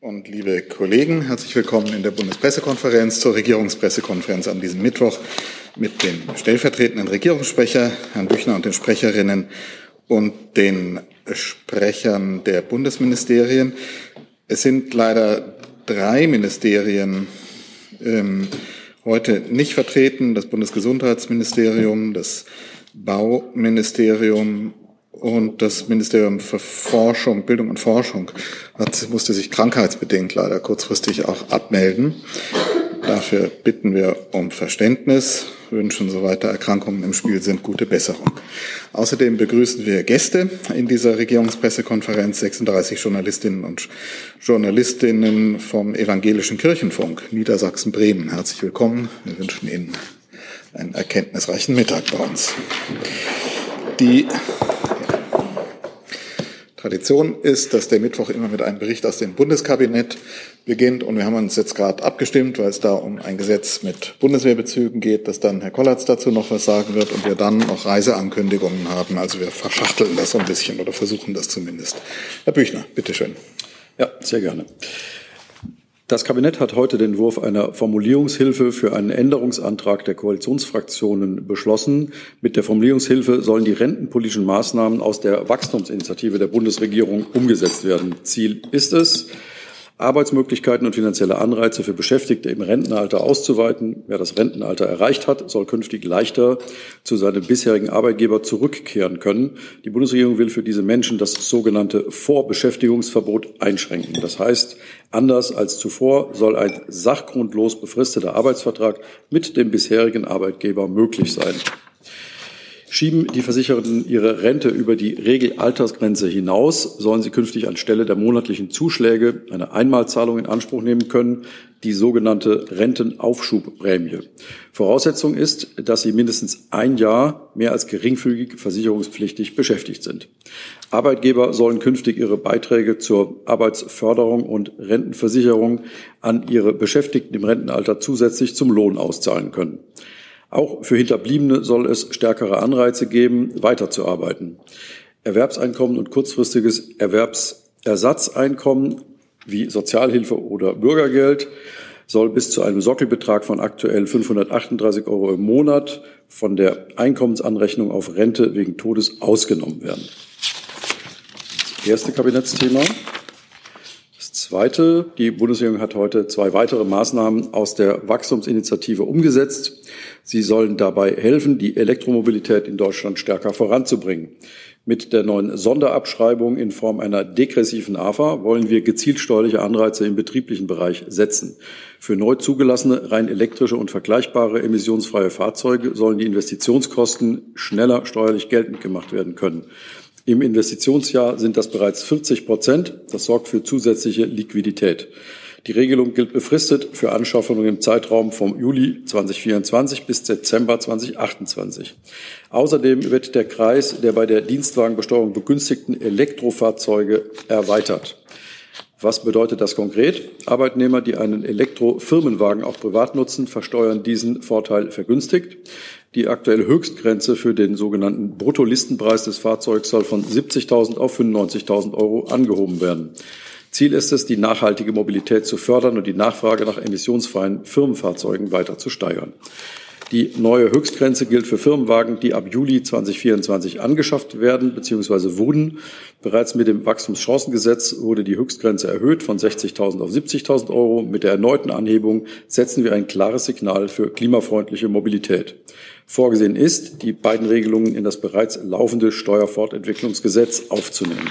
und liebe Kollegen, herzlich willkommen in der Bundespressekonferenz zur Regierungspressekonferenz an diesem Mittwoch mit dem stellvertretenden Regierungssprecher, Herrn Büchner, und den Sprecherinnen und den Sprechern der Bundesministerien. Es sind leider 3 Ministerien heute nicht vertreten: das Bundesgesundheitsministerium, das Bauministerium und das Ministerium für Forschung, Bildung und Forschung musste sich krankheitsbedingt leider kurzfristig auch abmelden. Dafür bitten wir um Verständnis, wünschen, soweit Erkrankungen im Spiel sind, gute Besserung. Außerdem begrüßen wir Gäste in dieser Regierungspressekonferenz, 36 Journalistinnen und Journalistinnen vom Evangelischen Kirchenfunk Niedersachsen-Bremen. Herzlich willkommen. Wir wünschen Ihnen einen erkenntnisreichen Mittag bei uns. Die Tradition ist, dass der Mittwoch immer mit einem Bericht aus dem Bundeskabinett beginnt. Und wir haben uns jetzt gerade abgestimmt, weil es da um ein Gesetz mit Bundeswehrbezügen geht, dass dann Herr Kollatz dazu noch was sagen wird und wir dann noch Reiseankündigungen haben. Also wir verschachteln das so ein bisschen oder versuchen das zumindest. Herr Büchner, bitteschön. Ja, sehr gerne. Das Kabinett hat heute den Entwurf einer Formulierungshilfe für einen Änderungsantrag der Koalitionsfraktionen beschlossen. Mit der Formulierungshilfe sollen die rentenpolitischen Maßnahmen aus der Wachstumsinitiative der Bundesregierung umgesetzt werden. Ziel ist es, Arbeitsmöglichkeiten und finanzielle Anreize für Beschäftigte im Rentenalter auszuweiten. Wer das Rentenalter erreicht hat, soll künftig leichter zu seinem bisherigen Arbeitgeber zurückkehren können. Die Bundesregierung will für diese Menschen das sogenannte Vorbeschäftigungsverbot einschränken. Das heißt, anders als zuvor soll ein sachgrundlos befristeter Arbeitsvertrag mit dem bisherigen Arbeitgeber möglich sein. Schieben die Versicherten ihre Rente über die Regelaltersgrenze hinaus, sollen sie künftig anstelle der monatlichen Zuschläge eine Einmalzahlung in Anspruch nehmen können, die sogenannte Rentenaufschubprämie. Voraussetzung ist, dass sie mindestens ein Jahr mehr als geringfügig versicherungspflichtig beschäftigt sind. Arbeitgeber sollen künftig ihre Beiträge zur Arbeitsförderung und Rentenversicherung an ihre Beschäftigten im Rentenalter zusätzlich zum Lohn auszahlen können. Auch für Hinterbliebene soll es stärkere Anreize geben, weiterzuarbeiten. Erwerbseinkommen und kurzfristiges Erwerbsersatzeinkommen wie Sozialhilfe oder Bürgergeld soll bis zu einem Sockelbetrag von aktuell 538 € im Monat von der Einkommensanrechnung auf Rente wegen Todes ausgenommen werden. Das erste Kabinettsthema. Das zweite: Die Bundesregierung hat heute 2 weitere Maßnahmen aus der Wachstumsinitiative umgesetzt. Sie sollen dabei helfen, die Elektromobilität in Deutschland stärker voranzubringen. Mit der neuen Sonderabschreibung in Form einer degressiven AFA wollen wir gezielt steuerliche Anreize im betrieblichen Bereich setzen. Für neu zugelassene, rein elektrische und vergleichbare emissionsfreie Fahrzeuge sollen die Investitionskosten schneller steuerlich geltend gemacht werden können. Im Investitionsjahr sind das bereits 40%. Das sorgt für zusätzliche Liquidität. Die Regelung gilt befristet für Anschaffungen im Zeitraum vom Juli 2024 bis Dezember 2028. Außerdem wird der Kreis der bei der Dienstwagenbesteuerung begünstigten Elektrofahrzeuge erweitert. Was bedeutet das konkret? Arbeitnehmer, die einen Elektrofirmenwagen auch privat nutzen, versteuern diesen Vorteil vergünstigt. Die aktuelle Höchstgrenze für den sogenannten Bruttolistenpreis des Fahrzeugs soll von 70.000 auf 95.000 € angehoben werden. Ziel ist es, die nachhaltige Mobilität zu fördern und die Nachfrage nach emissionsfreien Firmenfahrzeugen weiter zu steigern. Die neue Höchstgrenze gilt für Firmenwagen, die ab Juli 2024 angeschafft werden bzw. wurden. Bereits mit dem Wachstumschancengesetz wurde die Höchstgrenze erhöht von 60.000 auf 70.000 €. Mit der erneuten Anhebung setzen wir ein klares Signal für klimafreundliche Mobilität. Vorgesehen ist, die beiden Regelungen in das bereits laufende Steuerfortentwicklungsgesetz aufzunehmen.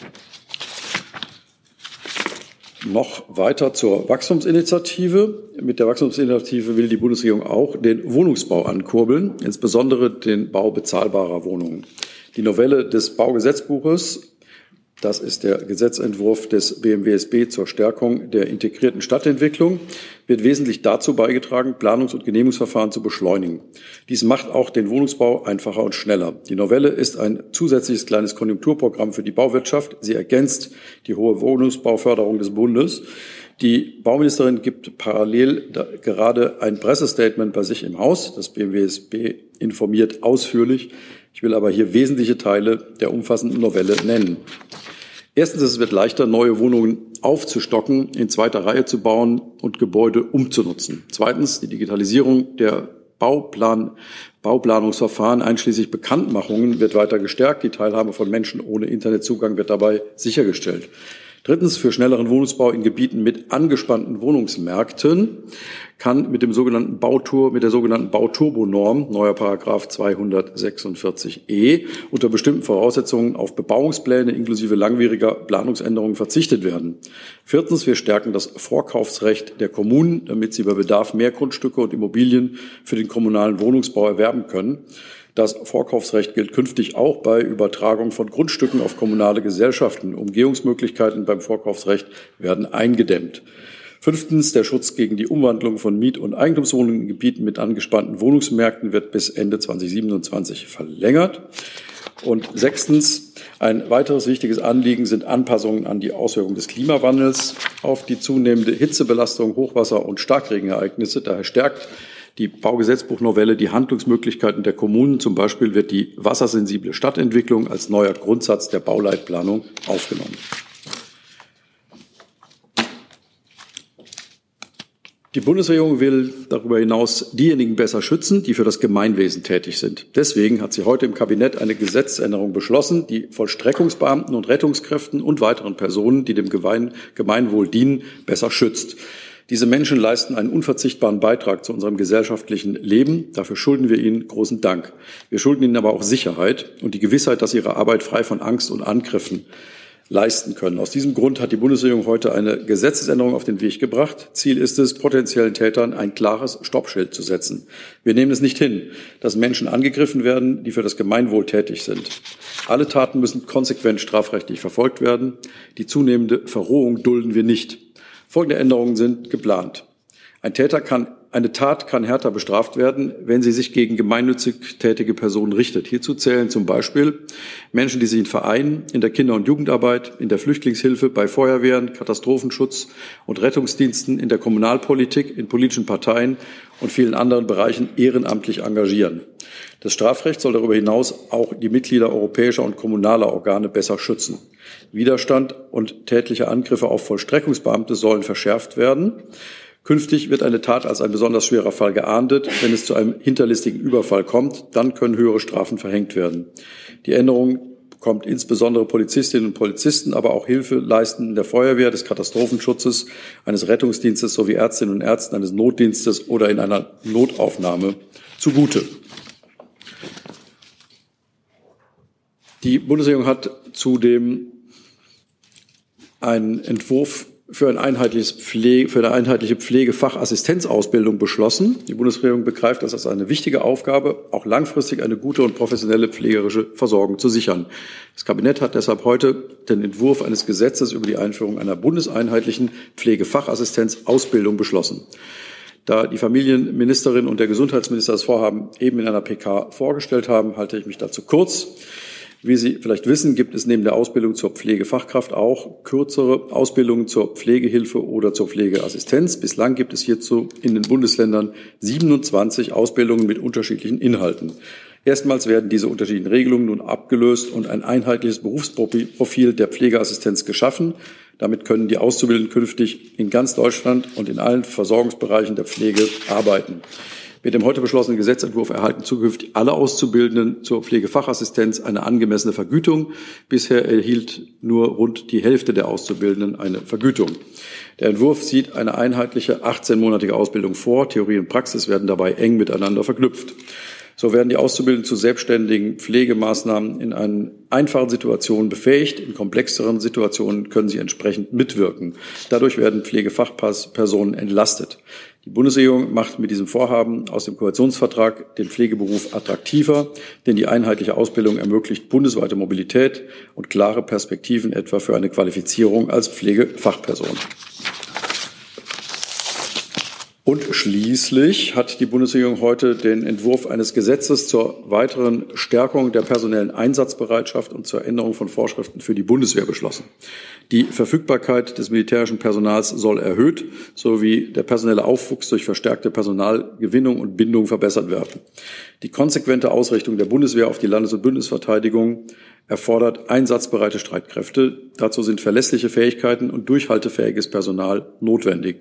Noch weiter zur Wachstumsinitiative. Mit der Wachstumsinitiative will die Bundesregierung auch den Wohnungsbau ankurbeln, insbesondere den Bau bezahlbarer Wohnungen. Die Novelle des Baugesetzbuches, das ist der Gesetzentwurf des BMWSB zur Stärkung der integrierten Stadtentwicklung, wird wesentlich dazu beigetragen, Planungs- und Genehmigungsverfahren zu beschleunigen. Dies macht auch den Wohnungsbau einfacher und schneller. Die Novelle ist ein zusätzliches kleines Konjunkturprogramm für die Bauwirtschaft. Sie ergänzt die hohe Wohnungsbauförderung des Bundes. Die Bauministerin gibt parallel gerade ein Pressestatement bei sich im Haus. Das BMWSB informiert ausführlich. Ich will aber hier wesentliche Teile der umfassenden Novelle nennen. Erstens, es wird leichter, neue Wohnungen aufzustocken, in zweiter Reihe zu bauen und Gebäude umzunutzen. Zweitens, die Digitalisierung der Bauplanungsverfahren einschließlich Bekanntmachungen wird weiter gestärkt. Die Teilhabe von Menschen ohne Internetzugang wird dabei sichergestellt. Drittens, für schnelleren Wohnungsbau in Gebieten mit angespannten Wohnungsmärkten kann mit der sogenannten Bauturbo-Norm, neuer Paragraph 246e, unter bestimmten Voraussetzungen auf Bebauungspläne inklusive langwieriger Planungsänderungen verzichtet werden. Viertens, wir stärken das Vorkaufsrecht der Kommunen, damit sie bei Bedarf mehr Grundstücke und Immobilien für den kommunalen Wohnungsbau erwerben können. Das Vorkaufsrecht gilt künftig auch bei Übertragung von Grundstücken auf kommunale Gesellschaften. Umgehungsmöglichkeiten beim Vorkaufsrecht werden eingedämmt. Fünftens, der Schutz gegen die Umwandlung von Miet- und Eigentumswohnungen in Gebieten mit angespannten Wohnungsmärkten wird bis Ende 2027 verlängert. Und sechstens, ein weiteres wichtiges Anliegen sind Anpassungen an die Auswirkungen des Klimawandels auf die zunehmende Hitzebelastung, Hochwasser- und Starkregenereignisse. Daher stärkt die Baugesetzbuchnovelle die Handlungsmöglichkeiten der Kommunen. Zum Beispiel wird die wassersensible Stadtentwicklung als neuer Grundsatz der Bauleitplanung aufgenommen. Die Bundesregierung will darüber hinaus diejenigen besser schützen, die für das Gemeinwesen tätig sind. Deswegen hat sie heute im Kabinett eine Gesetzesänderung beschlossen, die Vollstreckungsbeamten und Rettungskräften und weiteren Personen, die dem Gemeinwohl dienen, besser schützt. Diese Menschen leisten einen unverzichtbaren Beitrag zu unserem gesellschaftlichen Leben. Dafür schulden wir ihnen großen Dank. Wir schulden ihnen aber auch Sicherheit und die Gewissheit, dass sie ihre Arbeit frei von Angst und Angriffen leisten können. Aus diesem Grund hat die Bundesregierung heute eine Gesetzesänderung auf den Weg gebracht. Ziel ist es, potenziellen Tätern ein klares Stoppschild zu setzen. Wir nehmen es nicht hin, dass Menschen angegriffen werden, die für das Gemeinwohl tätig sind. Alle Taten müssen konsequent strafrechtlich verfolgt werden. Die zunehmende Verrohung dulden wir nicht. Folgende Änderungen sind geplant. Eine Tat kann härter bestraft werden, wenn sie sich gegen gemeinnützig tätige Personen richtet. Hierzu zählen zum Beispiel Menschen, die sich in Vereinen, in der Kinder- und Jugendarbeit, in der Flüchtlingshilfe, bei Feuerwehren, Katastrophenschutz und Rettungsdiensten, in der Kommunalpolitik, in politischen Parteien und vielen anderen Bereichen ehrenamtlich engagieren. Das Strafrecht soll darüber hinaus auch die Mitglieder europäischer und kommunaler Organe besser schützen. Widerstand und tätliche Angriffe auf Vollstreckungsbeamte sollen verschärft werden. Künftig wird eine Tat als ein besonders schwerer Fall geahndet. Wenn es zu einem hinterlistigen Überfall kommt, dann können höhere Strafen verhängt werden. Die Änderung kommt insbesondere Polizistinnen und Polizisten, aber auch Hilfeleistenden der Feuerwehr, des Katastrophenschutzes, eines Rettungsdienstes sowie Ärztinnen und Ärzten eines Notdienstes oder in einer Notaufnahme zugute. Die Bundesregierung hat zudem einen Entwurf für eine einheitliche Pflegefachassistenzausbildung beschlossen. Die Bundesregierung begreift das als eine wichtige Aufgabe, auch langfristig eine gute und professionelle pflegerische Versorgung zu sichern. Das Kabinett hat deshalb heute den Entwurf eines Gesetzes über die Einführung einer bundeseinheitlichen Pflegefachassistenzausbildung beschlossen. Da die Familienministerin und der Gesundheitsminister das Vorhaben eben in einer PK vorgestellt haben, halte ich mich dazu kurz. Wie Sie vielleicht wissen, gibt es neben der Ausbildung zur Pflegefachkraft auch kürzere Ausbildungen zur Pflegehilfe oder zur Pflegeassistenz. Bislang gibt es hierzu in den Bundesländern 27 Ausbildungen mit unterschiedlichen Inhalten. Erstmals werden diese unterschiedlichen Regelungen nun abgelöst und ein einheitliches Berufsprofil der Pflegeassistenz geschaffen. Damit können die Auszubildenden künftig in ganz Deutschland und in allen Versorgungsbereichen der Pflege arbeiten. Mit dem heute beschlossenen Gesetzentwurf erhalten zukünftig alle Auszubildenden zur Pflegefachassistenz eine angemessene Vergütung. Bisher erhielt nur rund die Hälfte der Auszubildenden eine Vergütung. Der Entwurf sieht eine einheitliche 18-monatige Ausbildung vor. Theorie und Praxis werden dabei eng miteinander verknüpft. So werden die Auszubildenden zu selbstständigen Pflegemaßnahmen in einfachen Situationen befähigt. In komplexeren Situationen können sie entsprechend mitwirken. Dadurch werden Pflegefachpersonen entlastet. Die Bundesregierung macht mit diesem Vorhaben aus dem Koalitionsvertrag den Pflegeberuf attraktiver, denn die einheitliche Ausbildung ermöglicht bundesweite Mobilität und klare Perspektiven etwa für eine Qualifizierung als Pflegefachperson. Und schließlich hat die Bundesregierung heute den Entwurf eines Gesetzes zur weiteren Stärkung der personellen Einsatzbereitschaft und zur Änderung von Vorschriften für die Bundeswehr beschlossen. Die Verfügbarkeit des militärischen Personals soll erhöht, sowie der personelle Aufwuchs durch verstärkte Personalgewinnung und Bindung verbessert werden. Die konsequente Ausrichtung der Bundeswehr auf die Landes- und Bündnisverteidigung erfordert einsatzbereite Streitkräfte. Dazu sind verlässliche Fähigkeiten und durchhaltefähiges Personal notwendig.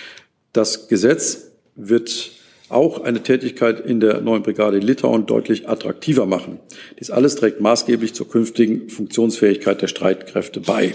Das Gesetz wird auch eine Tätigkeit in der neuen Brigade Litauen deutlich attraktiver machen. Dies alles trägt maßgeblich zur künftigen Funktionsfähigkeit der Streitkräfte bei.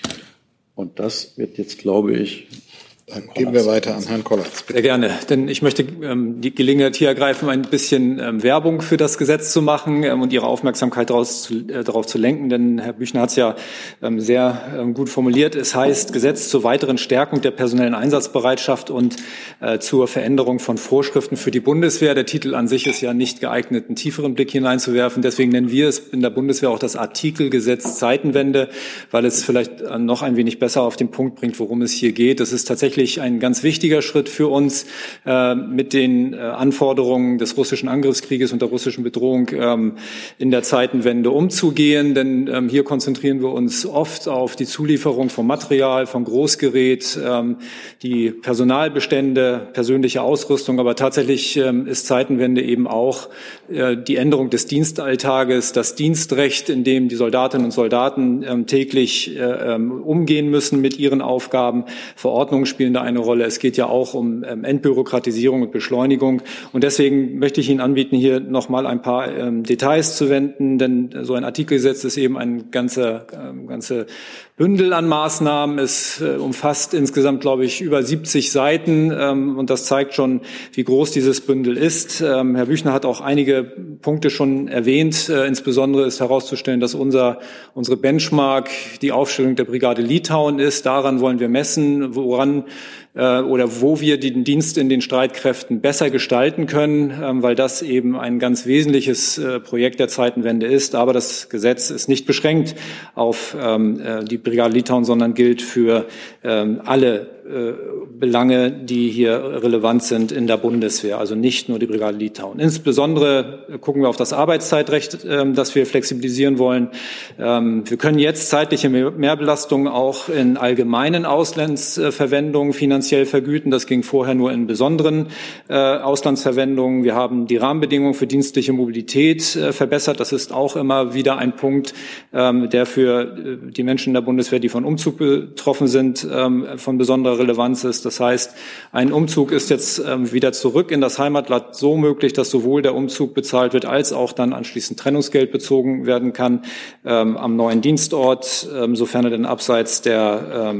Und das wird jetzt, glaube ich, dann geben wir weiter an Herrn Kollatz. Sehr gerne, denn ich möchte die Gelegenheit hier ergreifen, ein bisschen Werbung für das Gesetz zu machen und Ihre Aufmerksamkeit darauf zu lenken, denn Herr Büchner hat es ja sehr gut formuliert. Es heißt Gesetz zur weiteren Stärkung der personellen Einsatzbereitschaft und zur Veränderung von Vorschriften für die Bundeswehr. Der Titel an sich ist ja nicht geeignet, einen tieferen Blick hineinzuwerfen. Deswegen nennen wir es in der Bundeswehr auch das Artikelgesetz Zeitenwende, weil es vielleicht noch ein wenig besser auf den Punkt bringt, worum es hier geht. Das ist tatsächlich ein ganz wichtiger Schritt für uns, mit den Anforderungen des russischen Angriffskrieges und der russischen Bedrohung in der Zeitenwende umzugehen. Denn hier konzentrieren wir uns oft auf die Zulieferung von Material, von Großgerät, die Personalbestände, persönliche Ausrüstung. Aber tatsächlich ist Zeitenwende eben auch die Änderung des Dienstalltages, das Dienstrecht, in dem die Soldatinnen und Soldaten täglich umgehen müssen mit ihren Aufgaben. Verordnungen spielen da eine Rolle. Es geht ja auch um Entbürokratisierung und Beschleunigung. Und deswegen möchte ich Ihnen anbieten, hier noch mal ein paar Details zu wenden, denn so ein Artikelgesetz ist eben ein ganze Bündel an Maßnahmen. Es umfasst insgesamt, glaube ich, über 70 Seiten und das zeigt schon, wie groß dieses Bündel ist. Herr Büchner hat auch einige Punkte schon erwähnt. Insbesondere ist herauszustellen, dass unsere Benchmark die Aufstellung der Brigade Litauen ist. Daran wollen wir messen, woran oder wo wir den Dienst in den Streitkräften besser gestalten können, weil das eben ein ganz wesentliches Projekt der Zeitenwende ist. Aber das Gesetz ist nicht beschränkt auf die Brigade Litauen, sondern gilt für alle Belange, die hier relevant sind in der Bundeswehr, also nicht nur die Brigade Litauen. Insbesondere gucken wir auf das Arbeitszeitrecht, das wir flexibilisieren wollen. Wir können jetzt zeitliche Mehrbelastungen auch in allgemeinen Auslandsverwendungen finanziell vergüten. Das ging vorher nur in besonderen Auslandsverwendungen. Wir haben die Rahmenbedingungen für dienstliche Mobilität verbessert. Das ist auch immer wieder ein Punkt, der für die Menschen in der Bundeswehr, die von Umzug betroffen sind, von besonderer Relevanz ist. Das heißt, ein Umzug ist jetzt wieder zurück in das Heimatland so möglich, dass sowohl der Umzug bezahlt wird, als auch dann anschließend Trennungsgeld bezogen werden kann am neuen Dienstort, sofern er denn abseits der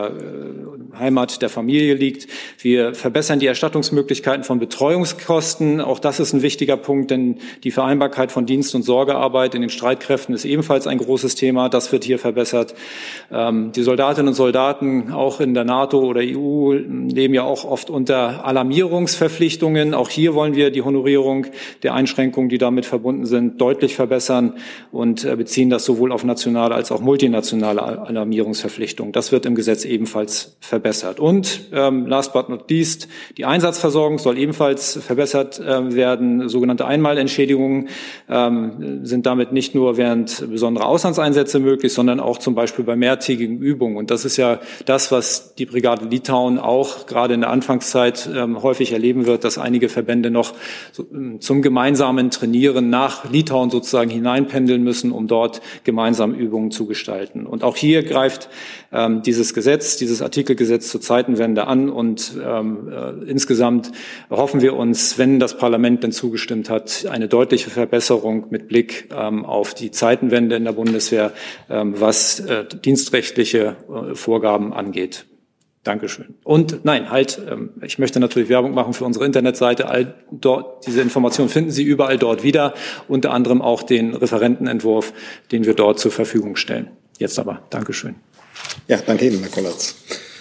Heimat der Familie liegt. Wir verbessern die Erstattungsmöglichkeiten von Betreuungskosten. Auch das ist ein wichtiger Punkt, denn die Vereinbarkeit von Dienst- und Sorgearbeit in den Streitkräften ist ebenfalls ein großes Thema. Das wird hier verbessert. Die Soldatinnen und Soldaten auch in der NATO oder EU leben ja auch oft unter Alarmierungsverpflichtungen. Auch hier wollen wir die Honorierung der Einschränkungen, die damit verbunden sind, deutlich verbessern und beziehen das sowohl auf nationale als auch multinationale Alarmierungsverpflichtungen. Das wird im Gesetz ebenfalls verbessert. Und last but not least, die Einsatzversorgung soll ebenfalls verbessert werden. Sogenannte Einmalentschädigungen sind damit nicht nur während besonderer Auslandseinsätze möglich, sondern auch zum Beispiel bei mehrtägigen Übungen. Und das ist ja das, was die Brigade Litauen auch gerade in der Anfangszeit häufig erleben wird, dass einige Verbände noch zum gemeinsamen Trainieren nach Litauen sozusagen hineinpendeln müssen, um dort gemeinsam Übungen zu gestalten. Und auch hier greift dieses Artikelgesetz zur Zeitenwende an und insgesamt hoffen wir uns, wenn das Parlament denn zugestimmt hat, eine deutliche Verbesserung mit Blick auf die Zeitenwende in der Bundeswehr, was dienstrechtliche Vorgaben angeht. Dankeschön. Und ich möchte natürlich Werbung machen für unsere Internetseite. Diese Informationen finden Sie überall dort wieder, unter anderem auch den Referentenentwurf, den wir dort zur Verfügung stellen. Jetzt aber, Dankeschön. Ja, danke Ihnen, Herr Kollatz.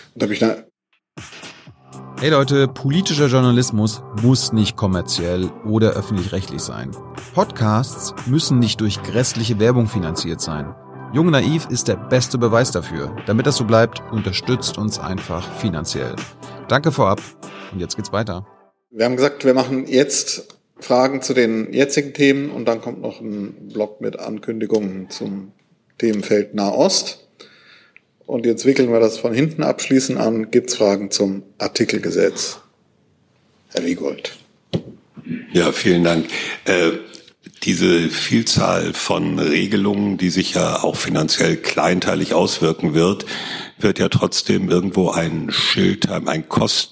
Hey Leute, politischer Journalismus muss nicht kommerziell oder öffentlich-rechtlich sein. Podcasts müssen nicht durch grässliche Werbung finanziert sein. Jung Naiv ist der beste Beweis dafür. Damit das so bleibt, unterstützt uns einfach finanziell. Danke vorab. Und jetzt geht's weiter. Wir haben gesagt, wir machen jetzt Fragen zu den jetzigen Themen und dann kommt noch ein Block mit Ankündigungen zum Themenfeld Nahost. Und jetzt wickeln wir das von hinten abschließend an. Gibt's Fragen zum Artikelgesetz? Herr Wiegold. Ja, vielen Dank. Diese Vielzahl von Regelungen, die sich ja auch finanziell kleinteilig auswirken wird ja trotzdem irgendwo ein Schild haben, ein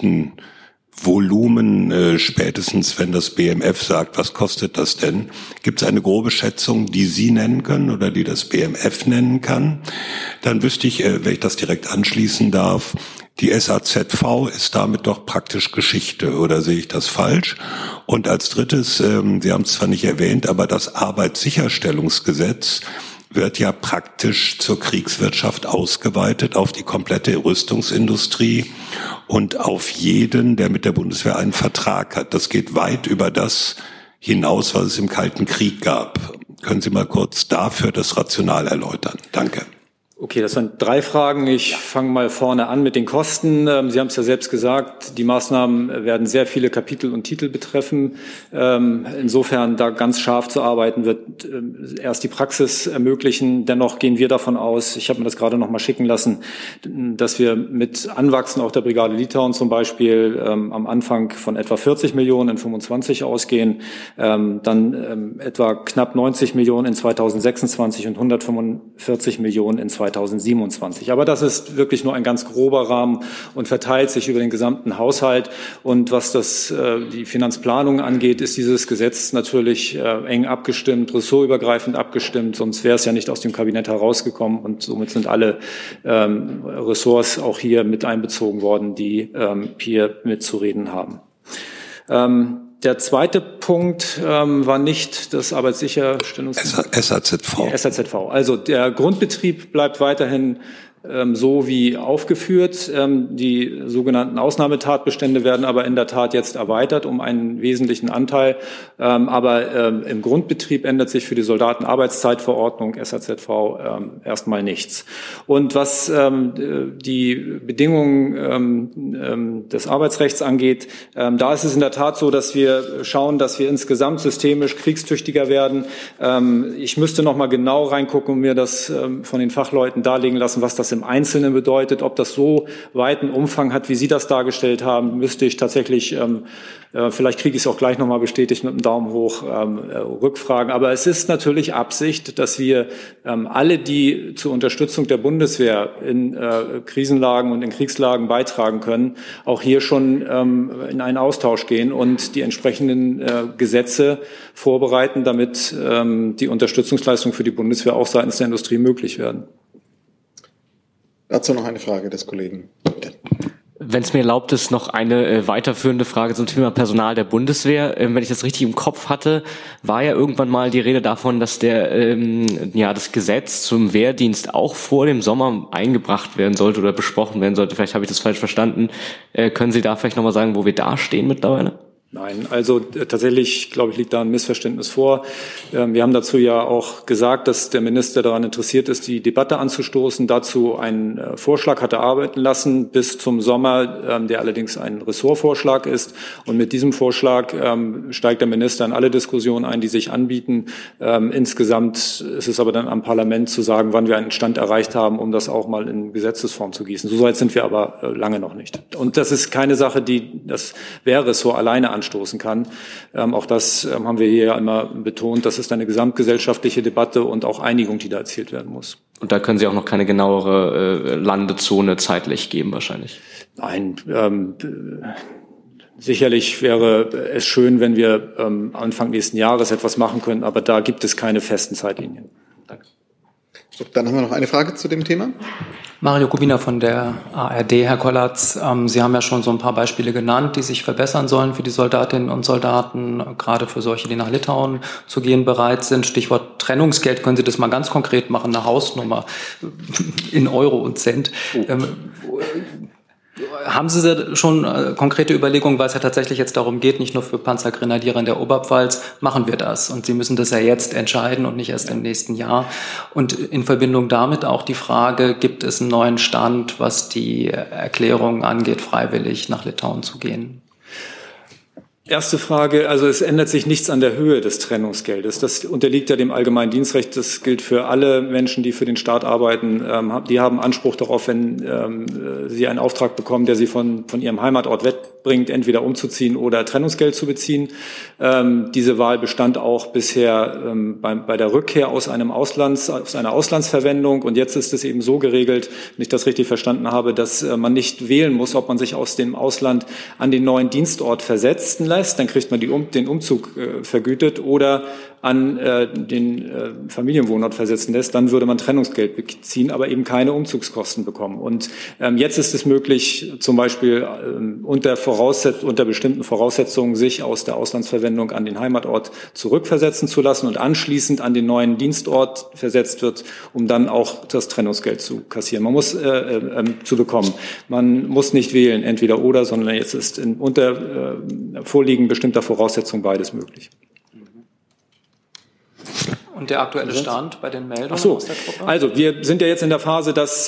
Kostenvolumen, spätestens wenn das BMF sagt, was kostet das denn? Gibt es eine grobe Schätzung, die Sie nennen können oder die das BMF nennen kann? Dann wüsste ich, wenn ich das direkt anschließen darf, die SAZV ist damit doch praktisch Geschichte, oder sehe ich das falsch? Und als drittes, Sie haben es zwar nicht erwähnt, aber das Arbeitssicherstellungsgesetz wird ja praktisch zur Kriegswirtschaft ausgeweitet auf die komplette Rüstungsindustrie und auf jeden, der mit der Bundeswehr einen Vertrag hat. Das geht weit über das hinaus, was es im Kalten Krieg gab. Können Sie mal kurz dafür das Rational erläutern? Danke. Okay, das waren 3 Fragen. Ich fange mal vorne an mit den Kosten. Sie haben es ja selbst gesagt, die Maßnahmen werden sehr viele Kapitel und Titel betreffen. Insofern da ganz scharf zu arbeiten, wird erst die Praxis ermöglichen. Dennoch gehen wir davon aus, ich habe mir das gerade noch mal schicken lassen, dass wir mit Anwachsen auch der Brigade Litauen zum Beispiel am Anfang von etwa 40 Millionen in 25 ausgehen, dann etwa knapp 90 Millionen in 2026 und 145 Millionen in 2027. Aber das ist wirklich nur ein ganz grober Rahmen und verteilt sich über den gesamten Haushalt. Und was die Finanzplanung angeht, ist dieses Gesetz natürlich eng abgestimmt, ressortübergreifend abgestimmt. Sonst wäre es ja nicht aus dem Kabinett herausgekommen. Und somit sind alle Ressorts auch hier mit einbezogen worden, die hier mitzureden haben. Der zweite Punkt war nicht das Arbeitssicherstellungsgesetz. SAZV. Also der Grundbetrieb bleibt weiterhin so wie aufgeführt. Die sogenannten Ausnahmetatbestände werden aber in der Tat jetzt erweitert um einen wesentlichen Anteil. Aber im Grundbetrieb ändert sich für die Soldatenarbeitszeitverordnung SAZV erstmal nichts. Und was die Bedingungen des Arbeitsrechts angeht, da ist es in der Tat so, dass wir schauen, dass wir insgesamt systemisch kriegstüchtiger werden. Ich müsste noch mal genau reingucken und mir das von den Fachleuten darlegen lassen, was das im Einzelnen bedeutet. Ob das so weiten Umfang hat, wie Sie das dargestellt haben, müsste ich tatsächlich, vielleicht kriege ich es auch gleich nochmal bestätigt mit einem Daumen hoch, rückfragen. Aber es ist natürlich Absicht, dass wir alle, die zur Unterstützung der Bundeswehr in Krisenlagen und in Kriegslagen beitragen können, auch hier schon in einen Austausch gehen und die entsprechenden Gesetze vorbereiten, damit die Unterstützungsleistungen für die Bundeswehr auch seitens der Industrie möglich werden. Dazu noch eine Frage des Kollegen. Bitte. Wenn es mir erlaubt ist, noch eine weiterführende Frage zum Thema Personal der Bundeswehr. Wenn ich das richtig im Kopf hatte, war ja irgendwann mal die Rede davon, dass das Gesetz zum Wehrdienst auch vor dem Sommer eingebracht werden sollte oder besprochen werden sollte. Vielleicht habe ich das falsch verstanden. Können Sie da vielleicht nochmal sagen, wo wir da stehen mittlerweile? Nein, also tatsächlich, glaube ich, liegt da ein Missverständnis vor. Wir haben dazu ja auch gesagt, dass der Minister daran interessiert ist, die Debatte anzustoßen, dazu einen Vorschlag hat erarbeiten lassen bis zum Sommer, der allerdings ein Ressortvorschlag ist. Und mit diesem Vorschlag steigt der Minister in alle Diskussionen ein, die sich anbieten. Insgesamt ist es aber dann am Parlament zu sagen, wann wir einen Stand erreicht haben, um das auch mal in Gesetzesform zu gießen. So weit sind wir aber lange noch nicht. Und das ist keine Sache, die das Wehrressort alleine anstoßen kann. Auch das haben wir hier immer betont. Das ist eine gesamtgesellschaftliche Debatte und auch Einigung, die da erzielt werden muss. Und da können Sie auch noch keine genauere Landezone zeitlich geben wahrscheinlich? Nein, sicherlich wäre es schön, wenn wir Anfang nächsten Jahres etwas machen können, aber da gibt es keine festen Zeitlinien. Danke. Dann haben wir noch eine Frage zu dem Thema. Mario Kubina von der ARD. Herr Kollatz, Sie haben ja schon so ein paar Beispiele genannt, die sich verbessern sollen für die Soldatinnen und Soldaten, gerade für solche, die nach Litauen zu gehen bereit sind. Stichwort Trennungsgeld, können Sie das mal ganz konkret machen, eine Hausnummer in Euro und Cent. Haben Sie schon konkrete Überlegungen, weil es ja tatsächlich jetzt darum geht, nicht nur für Panzergrenadiere in der Oberpfalz, machen wir das. Und Sie müssen das ja jetzt entscheiden und nicht erst im nächsten Jahr. Und in Verbindung damit auch die Frage, gibt es einen neuen Stand, was die Erklärung angeht, freiwillig nach Litauen zu gehen? Erste Frage, also es ändert sich nichts an der Höhe des Trennungsgeldes. Das unterliegt ja dem allgemeinen Dienstrecht. Das gilt für alle Menschen, die für den Staat arbeiten. Die haben Anspruch darauf, wenn sie einen Auftrag bekommen, der sie von ihrem Heimatort wegbringt, entweder umzuziehen oder Trennungsgeld zu beziehen. Diese Wahl bestand auch bisher bei der Rückkehr aus einer Auslandsverwendung. Und jetzt ist es eben so geregelt, wenn ich das richtig verstanden habe, dass man nicht wählen muss, ob man sich aus dem Ausland an den neuen Dienstort versetzen lässt, dann kriegt man den Umzug vergütet, oder an den Familienwohnort versetzen lässt, dann würde man Trennungsgeld beziehen, aber eben keine Umzugskosten bekommen. Und jetzt ist es möglich, zum Beispiel unter bestimmten Voraussetzungen sich aus der Auslandsverwendung an den Heimatort zurückversetzen zu lassen und anschließend an den neuen Dienstort versetzt wird, um dann auch das Trennungsgeld zu kassieren. Man muss zu bekommen. Man muss nicht wählen, entweder oder, sondern jetzt ist unter Vorliegen bestimmter Voraussetzungen beides möglich. Und der aktuelle Stand bei den Meldungen aus der Truppe? Also wir sind ja jetzt in der Phase, dass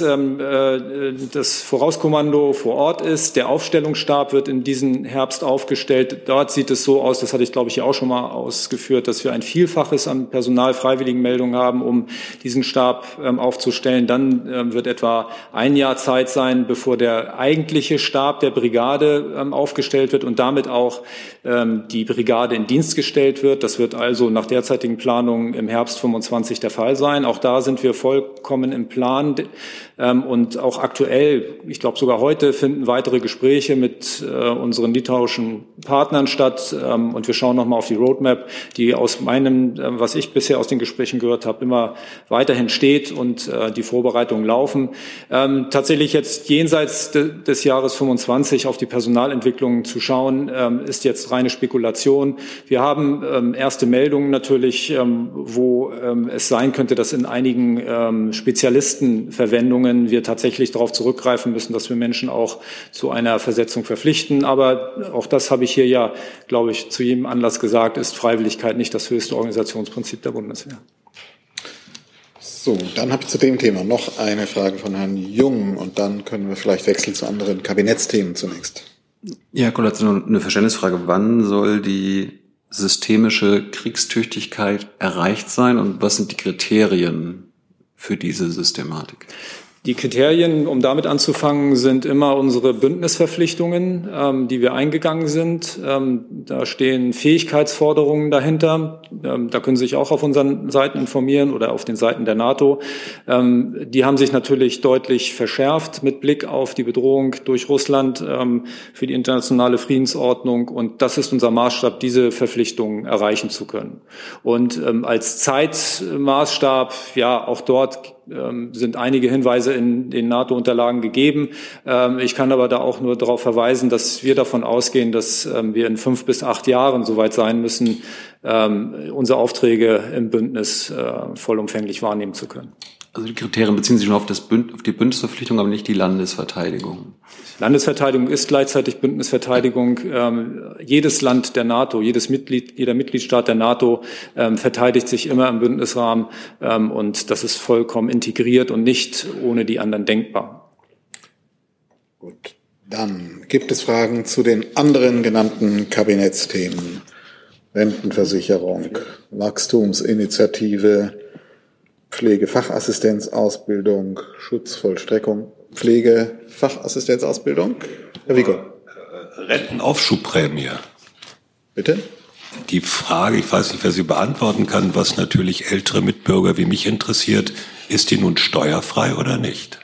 das Vorauskommando vor Ort ist. Der Aufstellungsstab wird in diesen Herbst aufgestellt. Dort sieht es so aus, das hatte ich, glaube ich, hier auch schon mal ausgeführt, dass wir ein Vielfaches an Personalfreiwilligenmeldungen haben, um diesen Stab aufzustellen. Dann wird etwa ein Jahr Zeit sein, bevor der eigentliche Stab der Brigade aufgestellt wird und damit auch die Brigade in Dienst gestellt wird. Das wird also nach derzeitigen Planungen im Herbst 25 der Fall sein. Auch da sind wir vollkommen im Plan. Und auch aktuell, ich glaube sogar heute, finden weitere Gespräche mit unseren litauischen Partnern statt. Und wir schauen nochmal auf die Roadmap, die aus was ich bisher aus den Gesprächen gehört habe, immer weiterhin steht und die Vorbereitungen laufen. Tatsächlich jetzt jenseits des Jahres 25 auf die Personalentwicklung zu schauen, ist jetzt reine Spekulation. Wir haben erste Meldungen natürlich, wo es sein könnte, dass in einigen Spezialistenverwendungen wir tatsächlich darauf zurückgreifen müssen, dass wir Menschen auch zu einer Versetzung verpflichten. Aber auch das habe ich hier ja, glaube ich, zu jedem Anlass gesagt, ist Freiwilligkeit nicht das höchste Organisationsprinzip der Bundeswehr. So, dann habe ich zu dem Thema noch eine Frage von Herrn Jung und dann können wir vielleicht wechseln zu anderen Kabinettsthemen zunächst. Ja, Herr Kollert, eine Verständnisfrage. Wann soll die systemische Kriegstüchtigkeit erreicht sein und was sind die Kriterien für diese Systematik? Die Kriterien, um damit anzufangen, sind immer unsere Bündnisverpflichtungen, die wir eingegangen sind. Da stehen Fähigkeitsforderungen dahinter. Da können Sie sich auch auf unseren Seiten informieren oder auf den Seiten der NATO. Die haben sich natürlich deutlich verschärft mit Blick auf die Bedrohung durch Russland für die internationale Friedensordnung. Und das ist unser Maßstab, diese Verpflichtungen erreichen zu können. Und als Zeitmaßstab, ja, auch dort sind einige Hinweise in den NATO-Unterlagen gegeben. Ich kann aber da auch nur darauf verweisen, dass wir davon ausgehen, dass wir in 5 bis 8 Jahren soweit sein müssen, unsere Aufträge im Bündnis vollumfänglich wahrnehmen zu können. Also die Kriterien beziehen sich nur auf die Bündnisverpflichtung, aber nicht die Landesverteidigung. Landesverteidigung ist gleichzeitig Bündnisverteidigung. Jedes Land der NATO, jeder Mitgliedstaat der NATO verteidigt sich immer im Bündnisrahmen und das ist vollkommen integriert und nicht ohne die anderen denkbar. Gut, dann gibt es Fragen zu den anderen genannten Kabinettsthemen. Rentenversicherung, Wachstumsinitiative, Pflegefachassistenzausbildung, Schutzvollstreckung, Pflegefachassistenzausbildung. Herr Wigo. Rentenaufschubprämie. Bitte? Die Frage, ich weiß nicht, wer sie beantworten kann, was natürlich ältere Mitbürger wie mich interessiert, ist die nun steuerfrei oder nicht?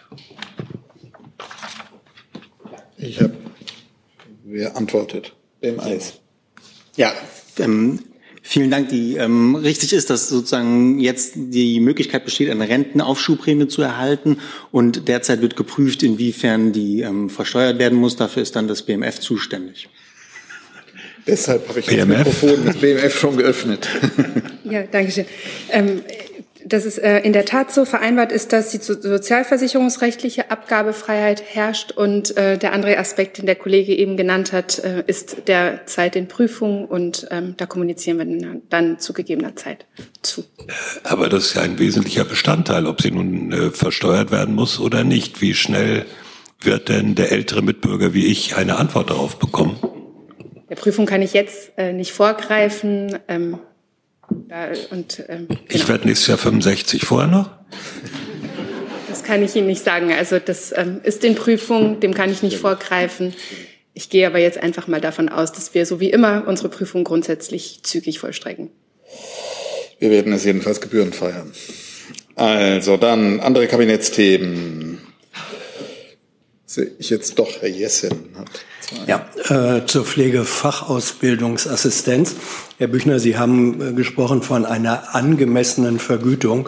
Wer antwortet? Dem Eis. Ja, vielen Dank. Richtig ist, dass sozusagen jetzt die Möglichkeit besteht, eine Rentenaufschubprämie zu erhalten. Und derzeit wird geprüft, inwiefern die versteuert werden muss. Dafür ist dann das BMF zuständig. Deshalb habe ich das Mikrofon des BMF schon geöffnet. Ja, danke schön. Dass es in der Tat so vereinbart ist, dass die sozialversicherungsrechtliche Abgabefreiheit herrscht und der andere Aspekt, den der Kollege eben genannt hat, ist derzeit in Prüfung und da kommunizieren wir dann zu gegebener Zeit zu. Aber das ist ja ein wesentlicher Bestandteil, ob sie nun versteuert werden muss oder nicht. Wie schnell wird denn der ältere Mitbürger wie ich eine Antwort darauf bekommen? Der Prüfung kann ich jetzt nicht vorgreifen. Ich werde nächstes Jahr 65, vorher noch? Das kann ich Ihnen nicht sagen. Also das ist in Prüfung, dem kann ich nicht vorgreifen. Ich gehe aber jetzt einfach mal davon aus, dass wir so wie immer unsere Prüfung grundsätzlich zügig vollstrecken. Wir werden es jedenfalls gebührenfrei haben. Also dann andere Kabinettsthemen. Sehe ich jetzt doch, Herr Jessen hat zwei. Ja, zur Pflegefachausbildungsassistenz. Herr Büchner, Sie haben gesprochen von einer angemessenen Vergütung.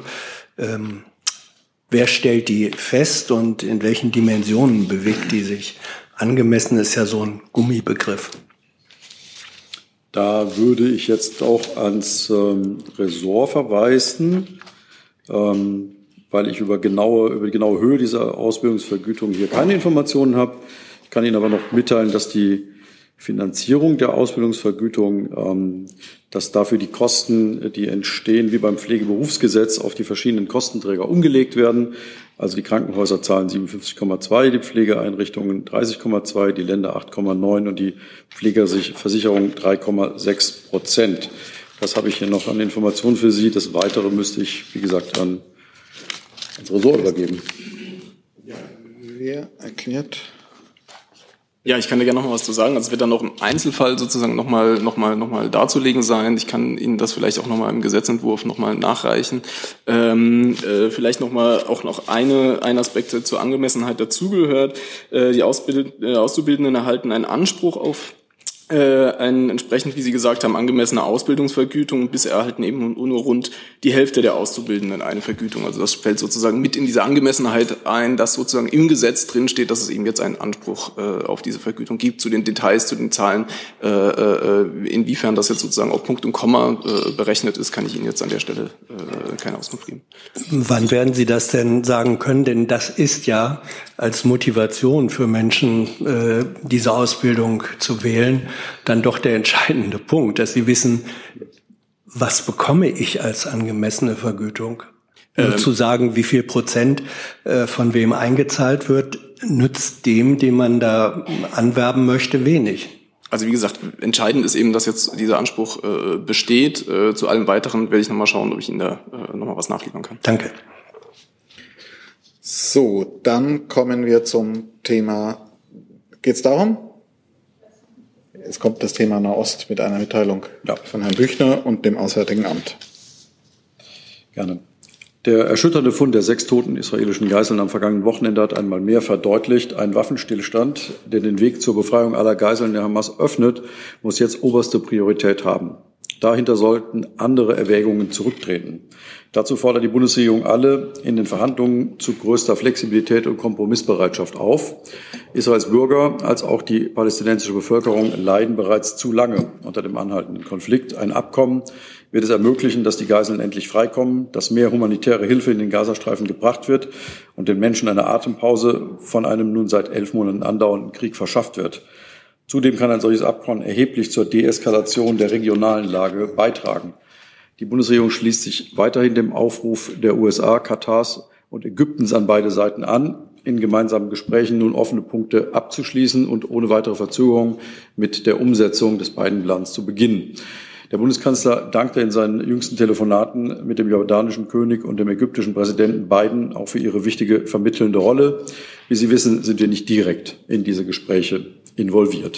Wer stellt die fest und in welchen Dimensionen bewegt die sich? Angemessen ist ja so ein Gummibegriff. Da würde ich jetzt auch ans Ressort verweisen, weil ich über die genaue Höhe dieser Ausbildungsvergütung hier keine Informationen habe. Ich kann Ihnen aber noch mitteilen, dass die Finanzierung der Ausbildungsvergütung, dass dafür die Kosten, die entstehen, wie beim Pflegeberufsgesetz, auf die verschiedenen Kostenträger umgelegt werden. Also die Krankenhäuser zahlen 57,2, die Pflegeeinrichtungen 30,2, die Länder 8,9 und die Pflegeversicherung 3,6%. Das habe ich hier noch an Informationen für Sie. Das Weitere müsste ich, wie gesagt, an ins Ressort übergeben. Ja, wer erklärt? Ja, ich kann da gerne noch mal was zu sagen. Also es wird dann noch im Einzelfall sozusagen noch mal darzulegen sein. Ich kann Ihnen das vielleicht auch noch mal im Gesetzentwurf noch mal nachreichen. Vielleicht noch mal auch noch ein Aspekt zur Angemessenheit dazugehört. Die Auszubildenden erhalten einen Anspruch auf eine entsprechend, wie Sie gesagt haben, angemessene Ausbildungsvergütung. Bisher erhalten eben nur rund die Hälfte der Auszubildenden eine Vergütung. Also das fällt sozusagen mit in diese Angemessenheit ein, dass sozusagen im Gesetz drin steht, dass es eben jetzt einen Anspruch auf diese Vergütung gibt. Zu den Details, zu den Zahlen, inwiefern das jetzt sozusagen auf Punkt und Komma berechnet ist, kann ich Ihnen jetzt an der Stelle keine Auskunft geben. Wann werden Sie das denn sagen können? Denn das ist ja als Motivation für Menschen, diese Ausbildung zu wählen, dann doch der entscheidende Punkt, dass sie wissen, was bekomme ich als angemessene Vergütung? Nur zu sagen, wie viel Prozent von wem eingezahlt wird, nützt dem, den man da anwerben möchte, wenig. Also wie gesagt, entscheidend ist eben, dass jetzt dieser Anspruch besteht. Zu allem Weiteren werde ich nochmal schauen, ob ich Ihnen da nochmal was nachliefern kann. Danke. So, dann kommen wir zum Thema, geht's darum? Es kommt das Thema Nahost mit einer Mitteilung von Herrn Büchner und dem Auswärtigen Amt. Gerne. Der erschütternde Fund der 6 toten israelischen Geiseln am vergangenen Wochenende hat einmal mehr verdeutlicht, ein Waffenstillstand, der den Weg zur Befreiung aller Geiseln der Hamas öffnet, muss jetzt oberste Priorität haben. Dahinter sollten andere Erwägungen zurücktreten. Dazu fordert die Bundesregierung alle in den Verhandlungen zu größter Flexibilität und Kompromissbereitschaft auf. Israels Bürger als auch die palästinensische Bevölkerung leiden bereits zu lange unter dem anhaltenden Konflikt. Ein Abkommen wird es ermöglichen, dass die Geiseln endlich freikommen, dass mehr humanitäre Hilfe in den Gazastreifen gebracht wird und den Menschen eine Atempause von einem nun seit 11 Monaten andauernden Krieg verschafft wird. Zudem kann ein solches Abkommen erheblich zur Deeskalation der regionalen Lage beitragen. Die Bundesregierung schließt sich weiterhin dem Aufruf der USA, Katars und Ägyptens an beide Seiten an, in gemeinsamen Gesprächen nun offene Punkte abzuschließen und ohne weitere Verzögerung mit der Umsetzung des beiden Plans zu beginnen. Der Bundeskanzler dankte in seinen jüngsten Telefonaten mit dem jordanischen König und dem ägyptischen Präsidenten beiden auch für ihre wichtige vermittelnde Rolle. Wie Sie wissen, sind wir nicht direkt in diese Gespräche involviert.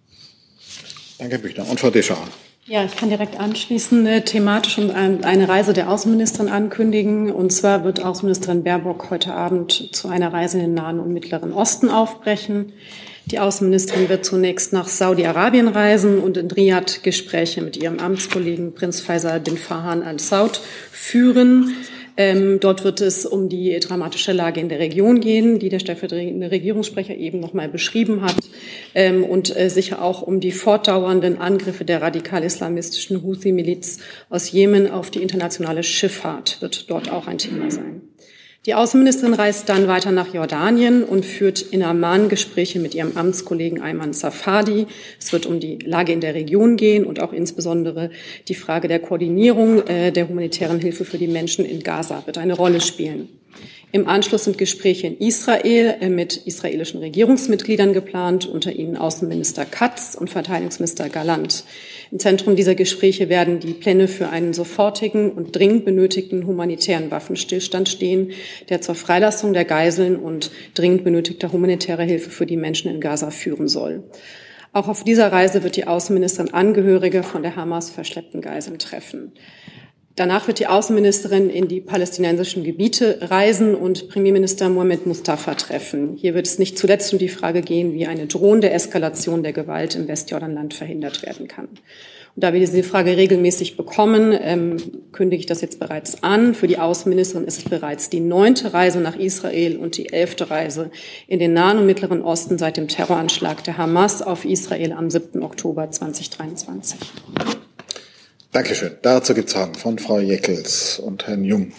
Danke, Herr Büchner. Und Frau Deschamps. Ja, ich kann direkt anschließen, thematisch und eine Reise der Außenministerin ankündigen. Und zwar wird Außenministerin Baerbock heute Abend zu einer Reise in den Nahen und Mittleren Osten aufbrechen. Die Außenministerin wird zunächst nach Saudi-Arabien reisen und in Riyadh Gespräche mit ihrem Amtskollegen Prinz Faisal bin Farhan Al Saud führen. Dort wird es um die dramatische Lage in der Region gehen, die der stellvertretende Regierungssprecher eben noch mal beschrieben hat, und sicher auch um die fortdauernden Angriffe der radikal-islamistischen Houthi-Miliz aus Jemen auf die internationale Schifffahrt wird dort auch ein Thema sein. Die Außenministerin reist dann weiter nach Jordanien und führt in Amman Gespräche mit ihrem Amtskollegen Ayman Safadi. Es wird um die Lage in der Region gehen und auch insbesondere die Frage der Koordinierung der humanitären Hilfe für die Menschen in Gaza wird eine Rolle spielen. Im Anschluss sind Gespräche in Israel mit israelischen Regierungsmitgliedern geplant, unter ihnen Außenminister Katz und Verteidigungsminister Galland. Im Zentrum dieser Gespräche werden die Pläne für einen sofortigen und dringend benötigten humanitären Waffenstillstand stehen, der zur Freilassung der Geiseln und dringend benötigter humanitärer Hilfe für die Menschen in Gaza führen soll. Auch auf dieser Reise wird die Außenministerin Angehörige von der Hamas verschleppten Geiseln treffen. Danach wird die Außenministerin in die palästinensischen Gebiete reisen und Premierminister Mohammed Mustafa treffen. Hier wird es nicht zuletzt um die Frage gehen, wie eine drohende Eskalation der Gewalt im Westjordanland verhindert werden kann. Und da wir diese Frage regelmäßig bekommen, kündige ich das jetzt bereits an. Für die Außenministerin ist es bereits die 9. Reise nach Israel und die 11. Reise in den Nahen und Mittleren Osten seit dem Terroranschlag der Hamas auf Israel am 7. Oktober 2023. Dankeschön. Dazu gibt es Fragen von Frau Jeckels und Herrn Jung.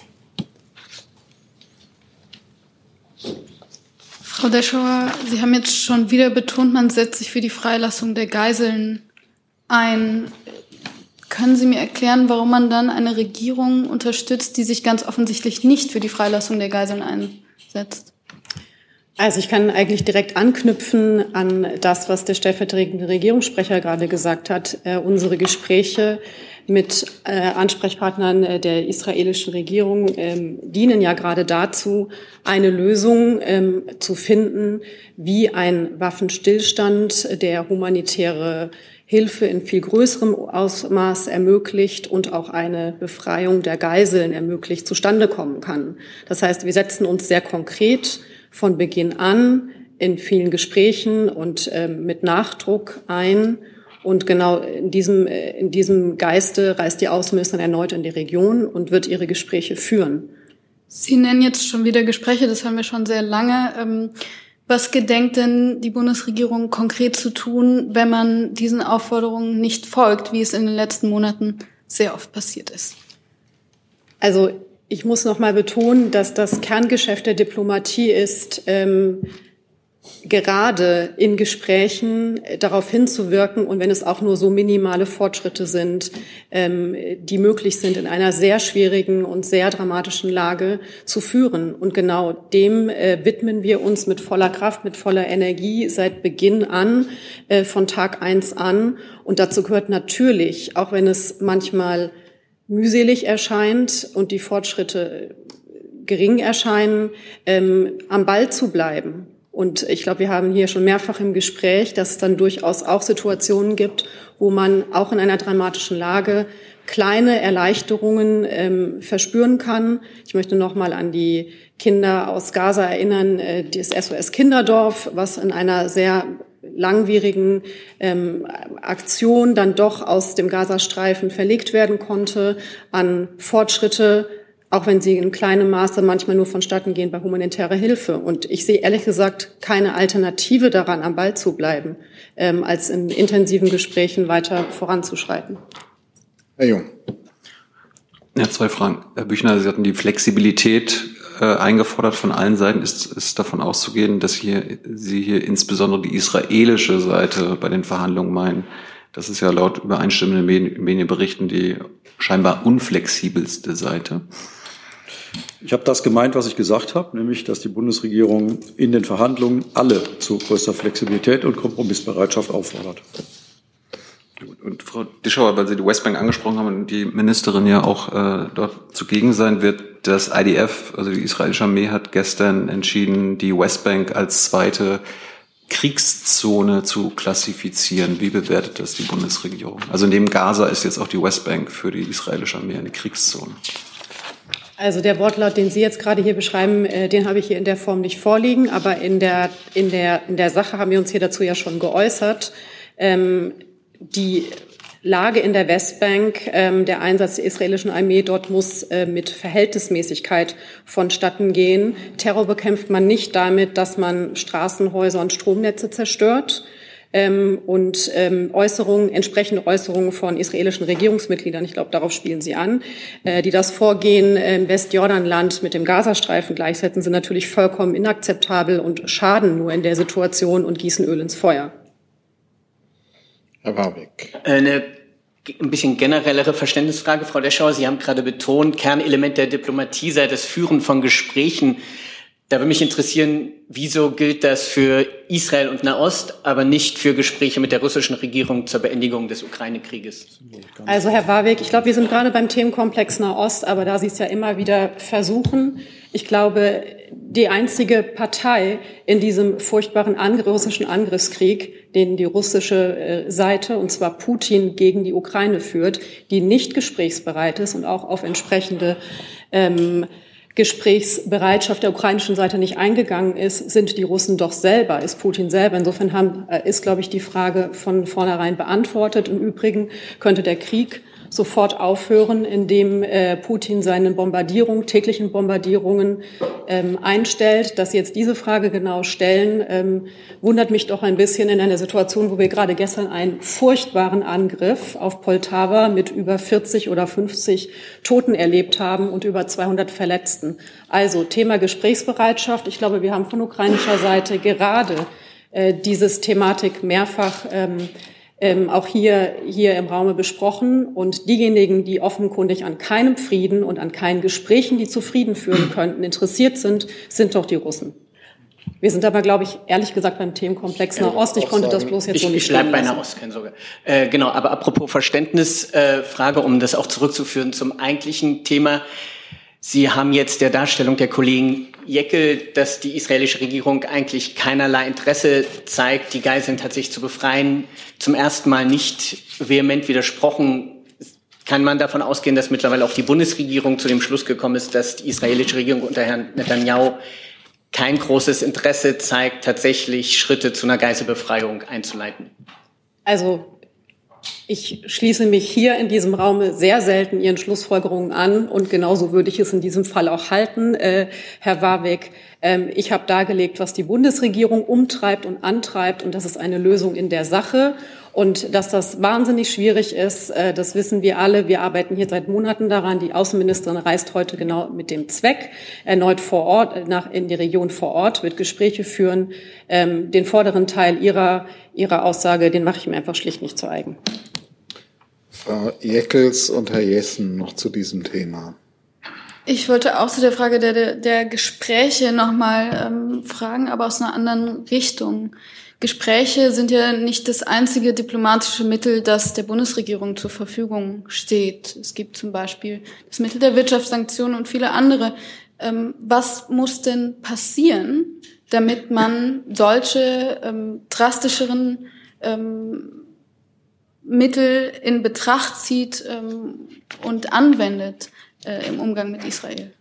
Frau Deschauer, Sie haben jetzt schon wieder betont, man setzt sich für die Freilassung der Geiseln ein. Können Sie mir erklären, warum man dann eine Regierung unterstützt, die sich ganz offensichtlich nicht für die Freilassung der Geiseln einsetzt? Also ich kann eigentlich direkt anknüpfen an das, was der stellvertretende Regierungssprecher gerade gesagt hat. Unsere Gespräche mit Ansprechpartnern der israelischen Regierung dienen ja gerade dazu, eine Lösung zu finden, wie ein Waffenstillstand, der humanitäre Hilfe in viel größerem Ausmaß ermöglicht und auch eine Befreiung der Geiseln ermöglicht, zustande kommen kann. Das heißt, wir setzen uns sehr konkret von Beginn an in vielen Gesprächen und mit Nachdruck ein. Und genau in diesem Geiste reist die Außenministerin erneut in die Region und wird ihre Gespräche führen. Sie nennen jetzt schon wieder Gespräche, das haben wir schon sehr lange. Was gedenkt denn die Bundesregierung konkret zu tun, wenn man diesen Aufforderungen nicht folgt, wie es in den letzten Monaten sehr oft passiert ist? Also ich muss noch mal betonen, dass das Kerngeschäft der Diplomatie ist, gerade in Gesprächen darauf hinzuwirken und wenn es auch nur so minimale Fortschritte sind, die möglich sind, in einer sehr schwierigen und sehr dramatischen Lage zu führen. Und genau dem widmen wir uns mit voller Kraft, mit voller Energie seit Beginn an, von Tag 1 an. Und dazu gehört natürlich, auch wenn es manchmal mühselig erscheint und die Fortschritte gering erscheinen, am Ball zu bleiben. Und ich glaube, wir haben hier schon mehrfach im Gespräch, dass es dann durchaus auch Situationen gibt, wo man auch in einer dramatischen Lage kleine Erleichterungen verspüren kann. Ich möchte noch mal an die Kinder aus Gaza erinnern, das SOS Kinderdorf, was in einer sehr langwierigen Aktion dann doch aus dem Gazastreifen verlegt werden konnte, an Fortschritte, auch wenn sie in kleinem Maße manchmal nur vonstatten gehen bei humanitärer Hilfe. Und ich sehe ehrlich gesagt keine Alternative daran, am Ball zu bleiben, als in intensiven Gesprächen weiter voranzuschreiten. Herr Jung. Ja, 2 Fragen. Herr Büchner, Sie hatten die Flexibilität eingefordert von allen Seiten. Ist davon auszugehen, dass Sie hier insbesondere die israelische Seite bei den Verhandlungen meinen? Das ist ja laut übereinstimmenden Medienberichten die scheinbar unflexibelste Seite. Ich habe das gemeint, was ich gesagt habe, nämlich, dass die Bundesregierung in den Verhandlungen alle zu größter Flexibilität und Kompromissbereitschaft auffordert. Und Frau Deschauer, weil Sie die Westbank angesprochen haben und die Ministerin ja auch dort zugegen sein wird, das IDF, also die israelische Armee, hat gestern entschieden, die Westbank als zweite Kriegszone zu klassifizieren. Wie bewertet das die Bundesregierung? Also neben Gaza ist jetzt auch die Westbank für die israelische Armee eine Kriegszone. Also der Wortlaut, den Sie jetzt gerade hier beschreiben, den habe ich hier in der Form nicht vorliegen, aber in der Sache haben wir uns hier dazu ja schon geäußert. Die Lage in der Westbank, der Einsatz der israelischen Armee dort muss mit Verhältnismäßigkeit vonstatten gehen. Terror bekämpft man nicht damit, dass man Straßen, Häuser und Stromnetze zerstört. Entsprechende Äußerungen von israelischen Regierungsmitgliedern, ich glaube, darauf spielen Sie an, die das Vorgehen im Westjordanland mit dem Gazastreifen gleichsetzen, sind natürlich vollkommen inakzeptabel und schaden nur in der Situation und gießen Öl ins Feuer. Herr Warwick. Eine ein bisschen generellere Verständnisfrage, Frau Deschauer. Sie haben gerade betont, Kernelement der Diplomatie sei das Führen von Gesprächen. Da würde mich interessieren, wieso gilt das für Israel und Nahost, aber nicht für Gespräche mit der russischen Regierung zur Beendigung des Ukraine-Krieges? Also Herr Warwick, ich glaube, wir sind gerade beim Themenkomplex Nahost, aber da Sie es ja immer wieder versuchen, ich glaube, die einzige Partei in diesem furchtbaren russischen Angriffskrieg, den die russische Seite, und zwar Putin, gegen die Ukraine führt, die nicht gesprächsbereit ist und auch auf entsprechende Gesprächsbereitschaft der ukrainischen Seite nicht eingegangen ist, sind die Russen doch selber, ist Putin selber. Insofern ist, glaube ich, die Frage von vornherein beantwortet. Im Übrigen könnte der Krieg sofort aufhören, indem Putin seine täglichen Bombardierungen einstellt. Dass Sie jetzt diese Frage genau stellen, wundert mich doch ein bisschen in einer Situation, wo wir gerade gestern einen furchtbaren Angriff auf Poltawa mit über 40 oder 50 Toten erlebt haben und über 200 Verletzten. Also Thema Gesprächsbereitschaft. Ich glaube, wir haben von ukrainischer Seite gerade dieses Thematik mehrfach auch hier im Raume besprochen. Und diejenigen, die offenkundig an keinem Frieden und an keinen Gesprächen, die zu Frieden führen könnten, interessiert sind, sind doch die Russen. Wir sind aber, glaube ich, ehrlich gesagt beim Themenkomplex Nahost. Ich konnte das bloß jetzt so nicht stehen lassen. Ich bleibe bei Nahost, keine Sorge. Genau, aber apropos Verständnisfrage, um das auch zurückzuführen zum eigentlichen Thema. Sie haben jetzt der Darstellung der Kollegen Jeckel, dass die israelische Regierung eigentlich keinerlei Interesse zeigt, die Geiseln tatsächlich zu befreien, zum ersten Mal nicht vehement widersprochen. Kann man davon ausgehen, dass mittlerweile auch die Bundesregierung zu dem Schluss gekommen ist, dass die israelische Regierung unter Herrn Netanyahu kein großes Interesse zeigt, tatsächlich Schritte zu einer Geiselbefreiung einzuleiten? Also ich schließe mich hier in diesem Raum sehr selten Ihren Schlussfolgerungen an und genauso würde ich es in diesem Fall auch halten, Herr Warwick. Ich habe dargelegt, was die Bundesregierung umtreibt und antreibt und das ist eine Lösung in der Sache. Und dass das wahnsinnig schwierig ist, das wissen wir alle. Wir arbeiten hier seit Monaten daran. Die Außenministerin reist heute genau mit dem Zweck erneut vor Ort, in die Region vor Ort, wird Gespräche führen. Den vorderen Teil Ihrer Aussage, den mache ich mir einfach schlicht nicht zu eigen. Frau Jeckels und Herr Jessen noch zu diesem Thema. Ich wollte auch zu der Frage der Gespräche nochmal fragen, aber aus einer anderen Richtung. Gespräche sind ja nicht das einzige diplomatische Mittel, das der Bundesregierung zur Verfügung steht. Es gibt zum Beispiel das Mittel der Wirtschaftssanktionen und viele andere. Was muss denn passieren, damit man solche drastischeren Mittel in Betracht zieht und anwendet im Umgang mit Israel?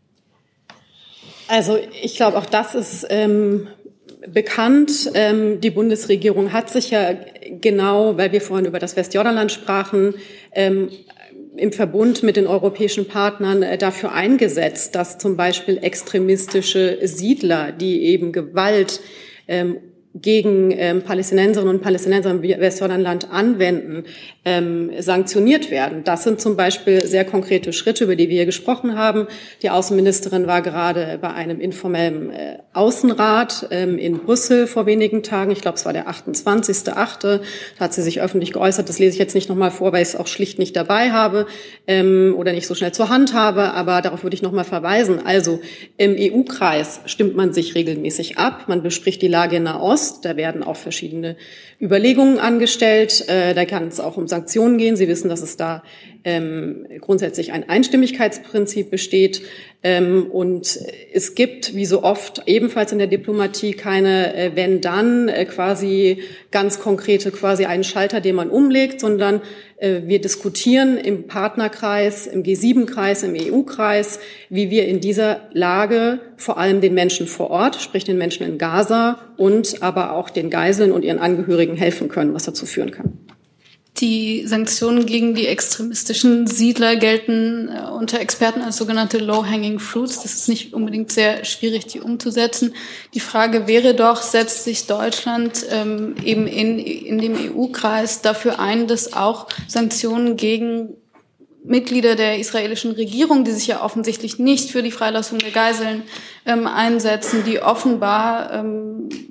Also ich glaube, auch das ist bekannt. Die Bundesregierung hat sich ja genau, weil wir vorhin über das Westjordanland sprachen, im Verbund mit den europäischen Partnern dafür eingesetzt, dass zum Beispiel extremistische Siedler, die eben Gewalt gegen Palästinenserinnen und Palästinenser im Westjordanland anwenden, sanktioniert werden. Das sind zum Beispiel sehr konkrete Schritte, über die wir hier gesprochen haben. Die Außenministerin war gerade bei einem informellen Außenrat in Brüssel vor wenigen Tagen. Ich glaube, es war der 28.8. Da hat sie sich öffentlich geäußert. Das lese ich jetzt nicht nochmal vor, weil ich es auch schlicht nicht dabei habe oder nicht so schnell zur Hand habe. Aber darauf würde ich nochmal verweisen. Also im EU-Kreis stimmt man sich regelmäßig ab. Man bespricht die Lage in Nahost. Da werden auch verschiedene Überlegungen angestellt. Da kann es auch um Sanktionen gehen. Sie wissen, dass es da grundsätzlich ein Einstimmigkeitsprinzip besteht. Und es gibt, wie so oft, ebenfalls in der Diplomatie keine wenn-dann, quasi ganz konkrete, quasi einen Schalter, den man umlegt, sondern wir diskutieren im Partnerkreis, im G7-Kreis, im EU-Kreis, wie wir in dieser Lage vor allem den Menschen vor Ort, sprich den Menschen in Gaza und aber auch den Geiseln und ihren Angehörigen helfen können, was dazu führen kann. Die Sanktionen gegen die extremistischen Siedler gelten unter Experten als sogenannte Low-Hanging Fruits. Das ist nicht unbedingt sehr schwierig, die umzusetzen. Die Frage wäre doch, setzt sich Deutschland eben in dem EU-Kreis dafür ein, dass auch Sanktionen gegen Mitglieder der israelischen Regierung, die sich ja offensichtlich nicht für die Freilassung der Geiseln einsetzen, die offenbar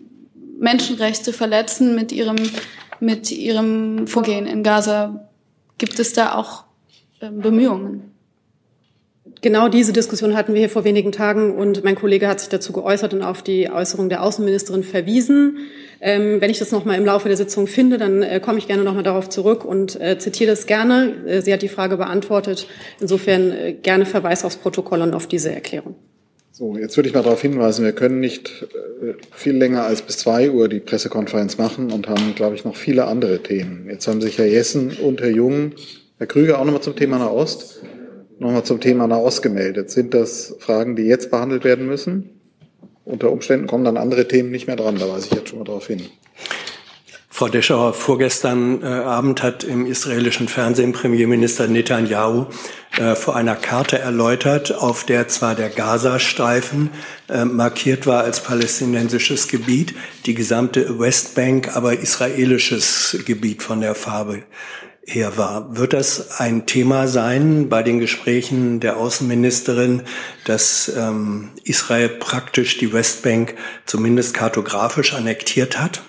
Menschenrechte verletzen mit ihrem Vorgehen in Gaza Gibt es da auch Bemühungen? Genau diese Diskussion hatten wir hier vor wenigen Tagen und mein Kollege hat sich dazu geäußert und auf die Äußerung der Außenministerin verwiesen. Wenn ich das noch mal im Laufe der Sitzung finde, dann komme ich gerne noch mal darauf zurück und zitiere das gerne. Sie hat die Frage beantwortet. Insofern gerne Verweis aufs Protokoll und auf diese Erklärung. So, jetzt würde ich mal darauf hinweisen, wir können nicht viel länger als bis 2 Uhr die Pressekonferenz machen und haben, glaube ich, noch viele andere Themen. Jetzt haben sich Herr Jessen und Herr Jung, Herr Krüger auch nochmal zum Thema Nahost, nochmal zum Thema Nahost gemeldet. Sind das Fragen, die jetzt behandelt werden müssen? Unter Umständen kommen dann andere Themen nicht mehr dran, da weise ich jetzt schon mal darauf hin. Frau Deschauer, vorgestern Abend hat im israelischen Fernsehen Premierminister Netanyahu vor einer Karte erläutert, auf der zwar der Gazastreifen markiert war als palästinensisches Gebiet, die gesamte Westbank aber israelisches Gebiet von der Farbe her war. Wird das ein Thema sein bei den Gesprächen der Außenministerin, dass Israel praktisch die Westbank zumindest kartografisch annektiert hat?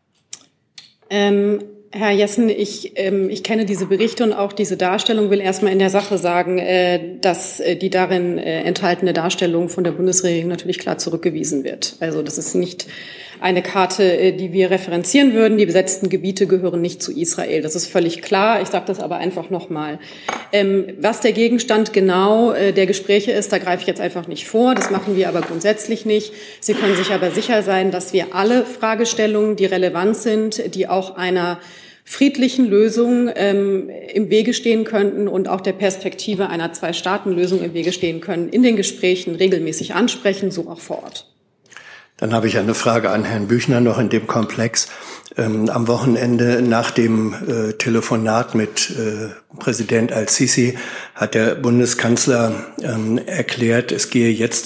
Herr Jessen, ich kenne diese Berichte und auch diese Darstellung, will erstmal in der Sache sagen, dass die darin enthaltene Darstellung von der Bundesregierung natürlich klar zurückgewiesen wird. Also das ist nicht eine Karte, die wir referenzieren würden. Die besetzten Gebiete gehören nicht zu Israel. Das ist völlig klar. Ich sage das aber einfach nochmal. Was der Gegenstand genau der Gespräche ist, da greife ich jetzt einfach nicht vor. Das machen wir aber grundsätzlich nicht. Sie können sich aber sicher sein, dass wir alle Fragestellungen, die relevant sind, die auch einer friedlichen Lösung im Wege stehen könnten und auch der Perspektive einer Zwei-Staaten-Lösung im Wege stehen können, in den Gesprächen regelmäßig ansprechen, so auch vor Ort. Dann habe ich eine Frage an Herrn Büchner noch in dem Komplex. Am Wochenende nach dem Telefonat mit Präsident al-Sisi hat der Bundeskanzler erklärt, es gehe jetzt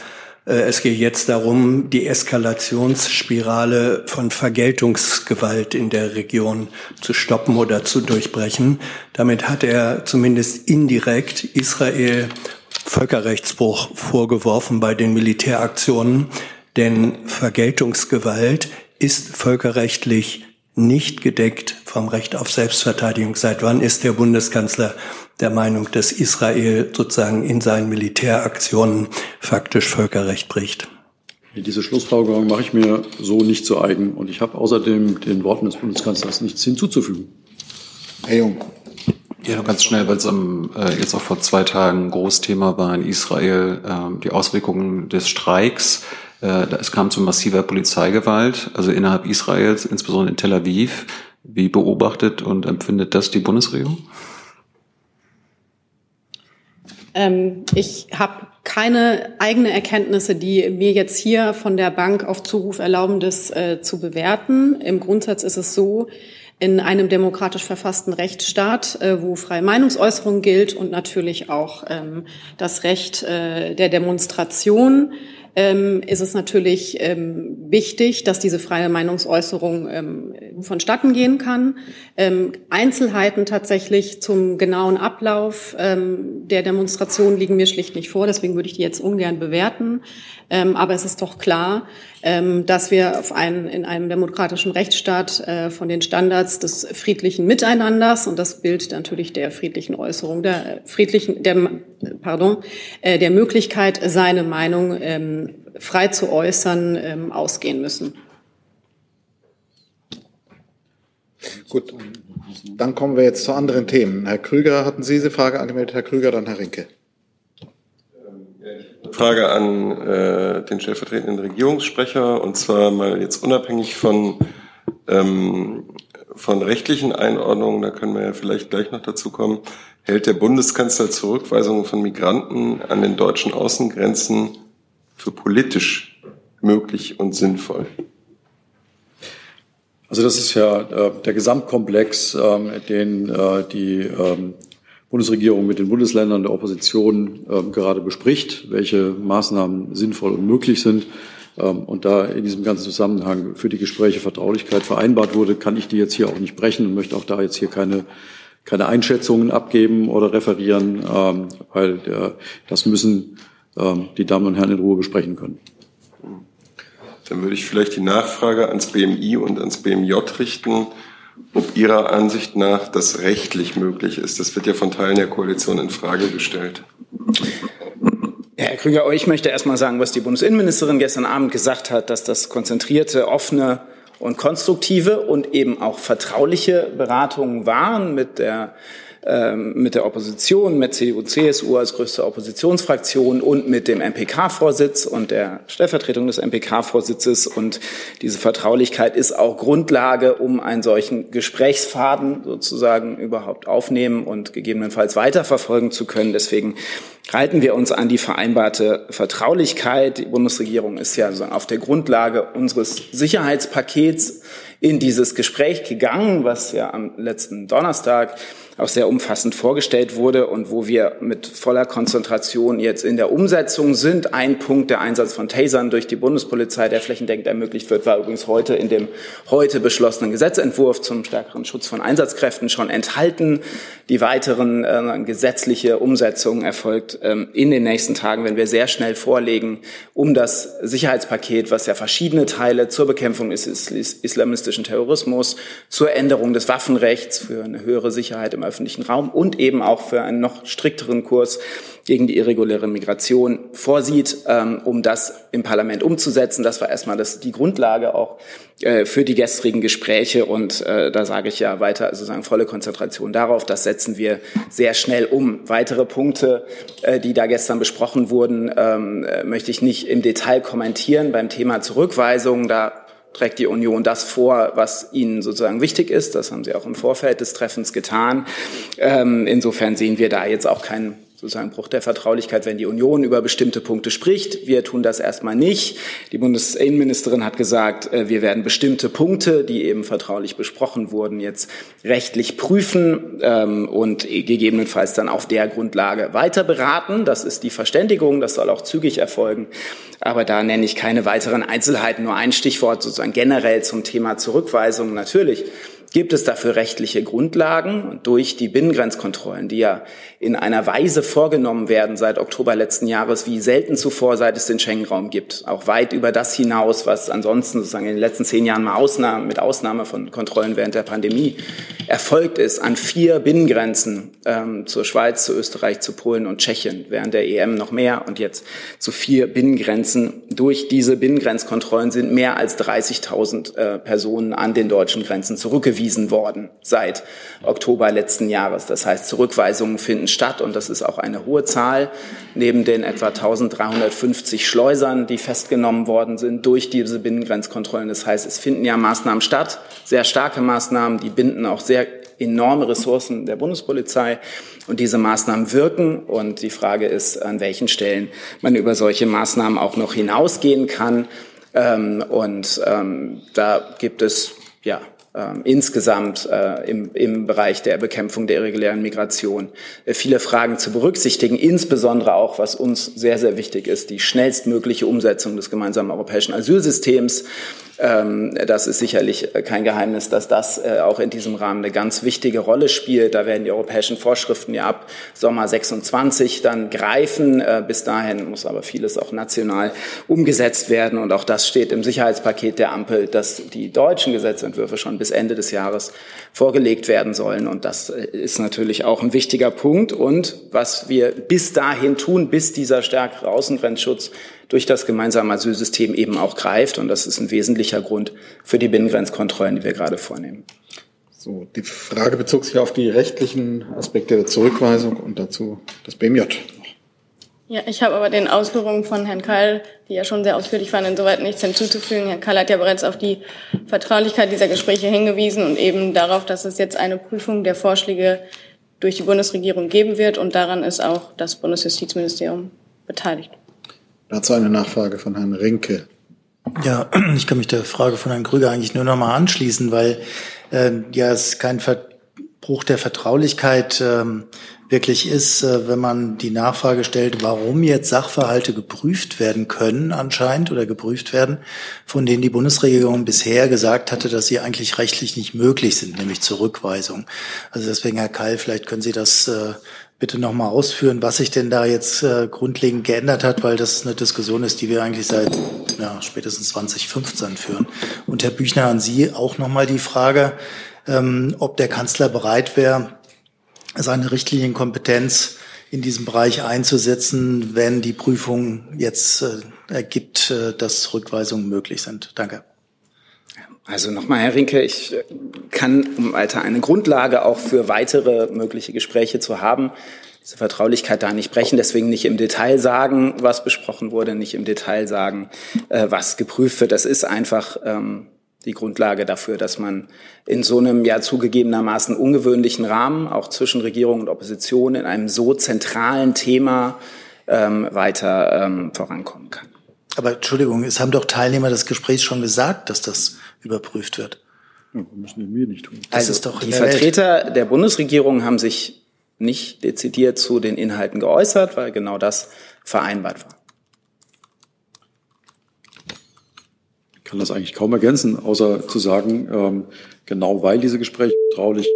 darum, die Eskalationsspirale von Vergeltungsgewalt in der Region zu stoppen oder zu durchbrechen. Damit hat er zumindest indirekt Israel Völkerrechtsbruch vorgeworfen bei den Militäraktionen. Denn Vergeltungsgewalt ist völkerrechtlich nicht gedeckt vom Recht auf Selbstverteidigung. Seit wann ist der Bundeskanzler der Meinung, dass Israel sozusagen in seinen Militäraktionen faktisch Völkerrecht bricht? Diese Schlussfolgerung mache ich mir so nicht zu eigen. Und ich habe außerdem den Worten des Bundeskanzlers nichts hinzuzufügen. Herr Jung. Ja, ganz schnell, weil es jetzt auch vor 2 Tagen ein Großthema war in Israel, die Auswirkungen des Streiks. Es kam zu massiver Polizeigewalt, also innerhalb Israels, insbesondere in Tel Aviv. Wie beobachtet und empfindet das die Bundesregierung? Ich habe keine eigenen Erkenntnisse, die mir jetzt hier von der Bank auf Zuruf erlauben, das zu bewerten. Im Grundsatz ist es so, in einem demokratisch verfassten Rechtsstaat, wo freie Meinungsäußerung gilt und natürlich auch das Recht der Demonstration, ist es natürlich wichtig, dass diese freie Meinungsäußerung vonstatten gehen kann. Einzelheiten tatsächlich zum genauen Ablauf der Demonstration liegen mir schlicht nicht vor, deswegen würde ich die jetzt ungern bewerten. Aber es ist doch klar, dass wir in einem demokratischen Rechtsstaat von den Standards des friedlichen Miteinanders und das Bild natürlich der friedlichen Äußerung, der Möglichkeit, seine Meinung frei zu äußern, ausgehen müssen. Gut, dann kommen wir jetzt zu anderen Themen. Herr Krüger, hatten Sie diese Frage angemeldet? Herr Krüger, dann Herr Rinke. Frage an den stellvertretenden Regierungssprecher, und zwar mal jetzt unabhängig von rechtlichen Einordnungen, da können wir ja vielleicht gleich noch dazu kommen, hält der Bundeskanzler Zurückweisungen von Migranten an den deutschen Außengrenzen für politisch möglich und sinnvoll? Also das ist ja der Gesamtkomplex, den die Bundesregierung mit den Bundesländern der Opposition gerade bespricht, welche Maßnahmen sinnvoll und möglich sind. Und da in diesem ganzen Zusammenhang für die Gespräche Vertraulichkeit vereinbart wurde, kann ich die jetzt hier auch nicht brechen und möchte auch da jetzt hier keine Einschätzungen abgeben oder referieren, weil das müssen die Damen und Herren in Ruhe besprechen können. Dann würde ich vielleicht die Nachfrage ans BMI und ans BMJ richten ob Ihrer Ansicht nach das rechtlich möglich ist. Das wird ja von Teilen der Koalition in Frage gestellt. Ja, Herr Krüger, ich möchte erst mal sagen, was die Bundesinnenministerin gestern Abend gesagt hat, dass das konzentrierte, offene und konstruktive und eben auch vertrauliche Beratungen waren mit der Opposition, mit CDU, CSU als größte Oppositionsfraktion und mit dem MPK-Vorsitz und der Stellvertretung des MPK-Vorsitzes. Und diese Vertraulichkeit ist auch Grundlage, um einen solchen Gesprächsfaden sozusagen überhaupt aufnehmen und gegebenenfalls weiterverfolgen zu können. Deswegen halten wir uns an die vereinbarte Vertraulichkeit. Die Bundesregierung ist ja sozusagen auf der Grundlage unseres Sicherheitspakets in dieses Gespräch gegangen, was ja am letzten Donnerstag auch sehr umfassend vorgestellt wurde und wo wir mit voller Konzentration jetzt in der Umsetzung sind. Ein Punkt, der Einsatz von Tasern durch die Bundespolizei, der flächendeckend ermöglicht wird, war übrigens heute in dem heute beschlossenen Gesetzentwurf zum stärkeren Schutz von Einsatzkräften schon enthalten. Die weiteren gesetzliche Umsetzung erfolgt in den nächsten Tagen, wenn wir sehr schnell vorlegen, um das Sicherheitspaket, was ja verschiedene Teile zur Bekämpfung des islamistischen Terrorismus, zur Änderung des Waffenrechts für eine höhere Sicherheit im öffentlichen Raum und eben auch für einen noch strikteren Kurs gegen die irreguläre Migration vorsieht, um das im Parlament umzusetzen. Das war erstmal die Grundlage auch für die gestrigen Gespräche und da sage ich ja weiter sozusagen volle Konzentration darauf. Das setzen wir sehr schnell um. Weitere Punkte, die da gestern besprochen wurden, möchte ich nicht im Detail kommentieren. Beim Thema Zurückweisung, da trägt die Union das vor, was ihnen sozusagen wichtig ist. Das haben sie auch im Vorfeld des Treffens getan. Insofern sehen wir da jetzt auch keinen sozusagen Bruch der Vertraulichkeit, wenn die Union über bestimmte Punkte spricht. Wir tun das erstmal nicht. Die Bundesinnenministerin hat gesagt, wir werden bestimmte Punkte, die eben vertraulich besprochen wurden, jetzt rechtlich prüfen und gegebenenfalls dann auf der Grundlage weiter beraten. Das ist die Verständigung, das soll auch zügig erfolgen. Aber da nenne ich keine weiteren Einzelheiten, nur ein Stichwort sozusagen generell zum Thema Zurückweisung. Natürlich gibt es dafür rechtliche Grundlagen durch die Binnengrenzkontrollen, die ja in einer Weise vorgenommen werden seit Oktober letzten Jahres, wie selten zuvor, seit es den Schengen-Raum gibt. Auch weit über das hinaus, was ansonsten sozusagen in den letzten 10 Jahren mal mit Ausnahme von Kontrollen während der Pandemie erfolgt ist, an 4 Binnengrenzen, zur Schweiz, zu Österreich, zu Polen und Tschechien, während der EM noch mehr und jetzt zu 4 Binnengrenzen. Durch diese Binnengrenzkontrollen sind mehr als 30.000 Personen an den deutschen Grenzen zurückgewiesen worden seit Oktober letzten Jahres. Das heißt, Zurückweisungen finden statt und das ist auch eine hohe Zahl. Neben den etwa 1.350 Schleusern, die festgenommen worden sind durch diese Binnengrenzkontrollen. Das heißt, es finden ja Maßnahmen statt, sehr starke Maßnahmen, die binden auch sehr enorme Ressourcen der Bundespolizei und diese Maßnahmen wirken und die Frage ist, an welchen Stellen man über solche Maßnahmen auch noch hinausgehen kann da gibt es insgesamt im Bereich der Bekämpfung der irregulären Migration viele Fragen zu berücksichtigen, insbesondere auch, was uns sehr, sehr wichtig ist, die schnellstmögliche Umsetzung des gemeinsamen europäischen Asylsystems. Das ist sicherlich kein Geheimnis, dass das auch in diesem Rahmen eine ganz wichtige Rolle spielt. Da werden die europäischen Vorschriften ja ab Sommer 26 dann greifen. Bis dahin muss aber vieles auch national umgesetzt werden. Und auch das steht im Sicherheitspaket der Ampel, dass die deutschen Gesetzentwürfe schon bis Ende des Jahres vorgelegt werden sollen. Und das ist natürlich auch ein wichtiger Punkt. Und was wir bis dahin tun, bis dieser stärkere Außengrenzschutz durch das gemeinsame Asylsystem eben auch greift. Und das ist ein wesentlicher Grund für die Binnengrenzkontrollen, die wir gerade vornehmen. So, die Frage bezog sich auf die rechtlichen Aspekte der Zurückweisung und dazu das BMJ. Ja, ich habe aber den Ausführungen von Herrn Keil, die ja schon sehr ausführlich waren, insoweit nichts hinzuzufügen. Herr Keil hat ja bereits auf die Vertraulichkeit dieser Gespräche hingewiesen und eben darauf, dass es jetzt eine Prüfung der Vorschläge durch die Bundesregierung geben wird. Und daran ist auch das Bundesjustizministerium beteiligt. Dazu eine Nachfrage von Herrn Rinke. Ja, ich kann mich der Frage von Herrn Krüger eigentlich nur noch mal anschließen, weil es kein Bruch der Vertraulichkeit wirklich ist, wenn man die Nachfrage stellt, warum jetzt Sachverhalte geprüft werden können anscheinend oder geprüft werden, von denen die Bundesregierung bisher gesagt hatte, dass sie eigentlich rechtlich nicht möglich sind, nämlich Zurückweisung. Also deswegen, Herr Keil, vielleicht können Sie das bitte nochmal ausführen, was sich denn da jetzt grundlegend geändert hat, weil das eine Diskussion ist, die wir eigentlich seit spätestens 2015 führen. Und Herr Büchner, an Sie auch nochmal die Frage, ob der Kanzler bereit wäre, seine Richtlinienkompetenz in diesem Bereich einzusetzen, wenn die Prüfung jetzt ergibt, dass Rückweisungen möglich sind. Danke. Also nochmal, Herr Rinke, ich kann, um weiter eine Grundlage auch für weitere mögliche Gespräche zu haben, diese Vertraulichkeit da nicht brechen, deswegen nicht im Detail sagen, was besprochen wurde, nicht im Detail sagen, was geprüft wird. Das ist einfach die Grundlage dafür, dass man in so einem ja zugegebenermaßen ungewöhnlichen Rahmen, auch zwischen Regierung und Opposition, in einem so zentralen Thema weiter vorankommen kann. Aber Entschuldigung, es haben doch Teilnehmer des Gesprächs schon gesagt, dass das überprüft wird. Ja, müssen wir nicht tun. Das ist doch die Vertreter der Bundesregierung haben sich nicht dezidiert zu den Inhalten geäußert, weil genau das vereinbart war. Ich kann das eigentlich kaum ergänzen, außer zu sagen, genau weil diese Gespräche vertraulich,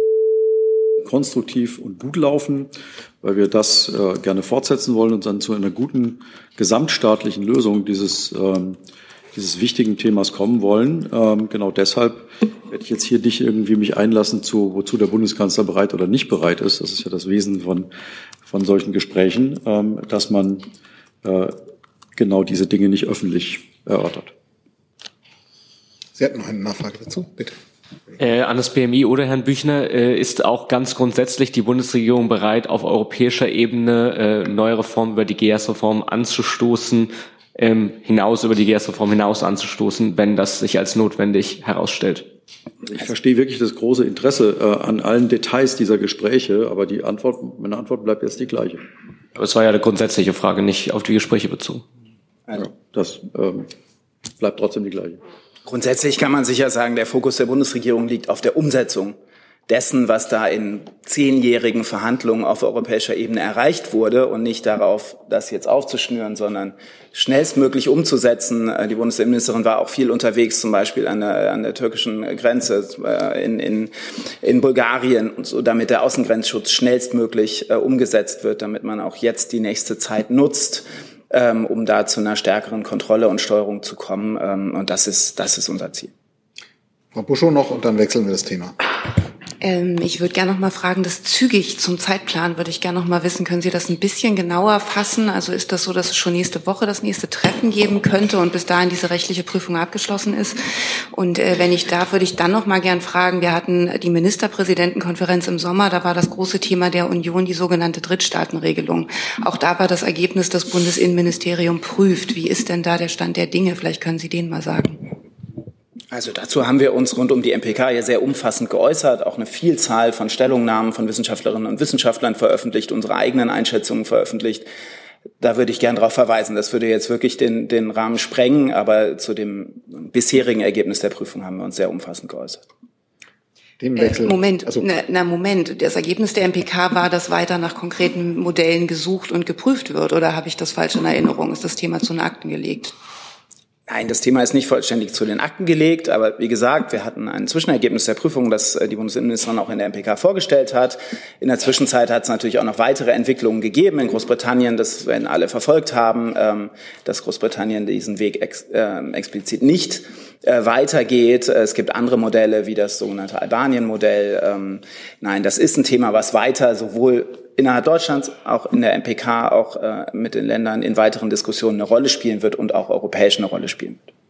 konstruktiv und gut laufen, weil wir das gerne fortsetzen wollen und dann zu einer guten gesamtstaatlichen Lösung dieses wichtigen Themas kommen wollen. Genau deshalb werde ich jetzt hier nicht irgendwie mich einlassen zu, wozu der Bundeskanzler bereit oder nicht bereit ist. Das ist ja das Wesen von solchen Gesprächen, dass man genau diese Dinge nicht öffentlich erörtert. Sie hatten noch eine Nachfrage dazu, bitte. An das BMI oder Herrn Büchner, ist auch ganz grundsätzlich die Bundesregierung bereit, auf europäischer Ebene neue Reformen über die GEAS-Reform anzustoßen, hinaus über die GEAS-Reform hinaus anzustoßen, wenn das sich als notwendig herausstellt? Ich verstehe wirklich das große Interesse an allen Details dieser Gespräche, aber meine Antwort bleibt jetzt die gleiche. Aber es war ja eine grundsätzliche Frage, nicht auf die Gespräche bezogen. Ja, das bleibt trotzdem die gleiche. Grundsätzlich kann man sicher sagen, der Fokus der Bundesregierung liegt auf der Umsetzung dessen, was da in 10-jährigen Verhandlungen auf europäischer Ebene erreicht wurde und nicht darauf, das jetzt aufzuschnüren, sondern schnellstmöglich umzusetzen. Die Bundesinnenministerin war auch viel unterwegs, zum Beispiel an der türkischen Grenze in Bulgarien, und so, damit der Außengrenzschutz schnellstmöglich umgesetzt wird, damit man auch jetzt die nächste Zeit nutzt, um da zu einer stärkeren Kontrolle und Steuerung zu kommen. Und das ist unser Ziel. Frau Buschow noch, und dann wechseln wir das Thema. Ich würde gerne noch mal fragen, das zügig zum Zeitplan würde ich gerne noch mal wissen. Können Sie das ein bisschen genauer fassen? Also ist das so, dass es schon nächste Woche das nächste Treffen geben könnte und bis dahin diese rechtliche Prüfung abgeschlossen ist? Und wenn ich darf, würde ich dann noch mal gern fragen, wir hatten die Ministerpräsidentenkonferenz im Sommer, da war das große Thema der Union die sogenannte Drittstaatenregelung. Auch da war das Ergebnis, das Bundesinnenministerium prüft. Wie ist denn da der Stand der Dinge? Vielleicht können Sie den mal sagen. Also dazu haben wir uns rund um die MPK ja sehr umfassend geäußert, auch eine Vielzahl von Stellungnahmen von Wissenschaftlerinnen und Wissenschaftlern veröffentlicht, unsere eigenen Einschätzungen veröffentlicht. Da würde ich gern darauf verweisen. Das würde jetzt wirklich den Rahmen sprengen, aber zu dem bisherigen Ergebnis der Prüfung haben wir uns sehr umfassend geäußert. Moment, Moment. Das Ergebnis der MPK war, dass weiter nach konkreten Modellen gesucht und geprüft wird, oder habe ich das falsch in Erinnerung? Ist das Thema zu den Akten gelegt? Nein, das Thema ist nicht vollständig zu den Akten gelegt, aber wie gesagt, wir hatten ein Zwischenergebnis der Prüfung, das die Bundesinnenministerin auch in der MPK vorgestellt hat. In der Zwischenzeit hat es natürlich auch noch weitere Entwicklungen gegeben in Großbritannien, das werden alle verfolgt haben, dass Großbritannien diesen Weg explizit nicht weitergeht. Es gibt andere Modelle, wie das sogenannte Albanien-Modell. Nein, das ist ein Thema, was weiter sowohl innerhalb Deutschlands, auch in der MPK, auch mit den Ländern in weiteren Diskussionen eine Rolle spielen wird und auch europäisch eine Rolle spielen wird.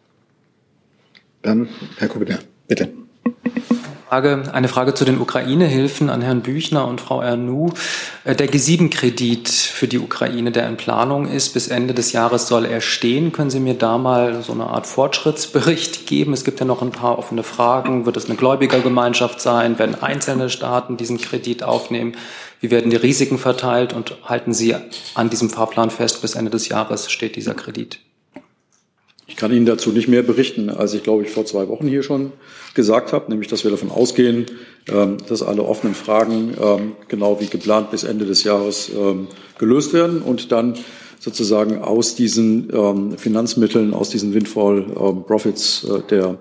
Dann Herr Kubiner, bitte. Eine Frage zu den Ukraine-Hilfen an Herrn Büchner und Frau Ernoux. Der G7-Kredit für die Ukraine, der in Planung ist, bis Ende des Jahres soll er stehen. Können Sie mir da mal so eine Art Fortschrittsbericht geben? Es gibt ja noch ein paar offene Fragen. Wird es eine Gläubigergemeinschaft sein? Werden einzelne Staaten diesen Kredit aufnehmen? Wie werden die Risiken verteilt? Und halten Sie an diesem Fahrplan fest, bis Ende des Jahres steht dieser Kredit? Ich kann Ihnen dazu nicht mehr berichten, als ich, glaube ich, vor 2 Wochen hier schon gesagt habe, nämlich, dass wir davon ausgehen, dass alle offenen Fragen genau wie geplant bis Ende des Jahres gelöst werden und dann sozusagen aus diesen Finanzmitteln, aus diesen Windfall Profits der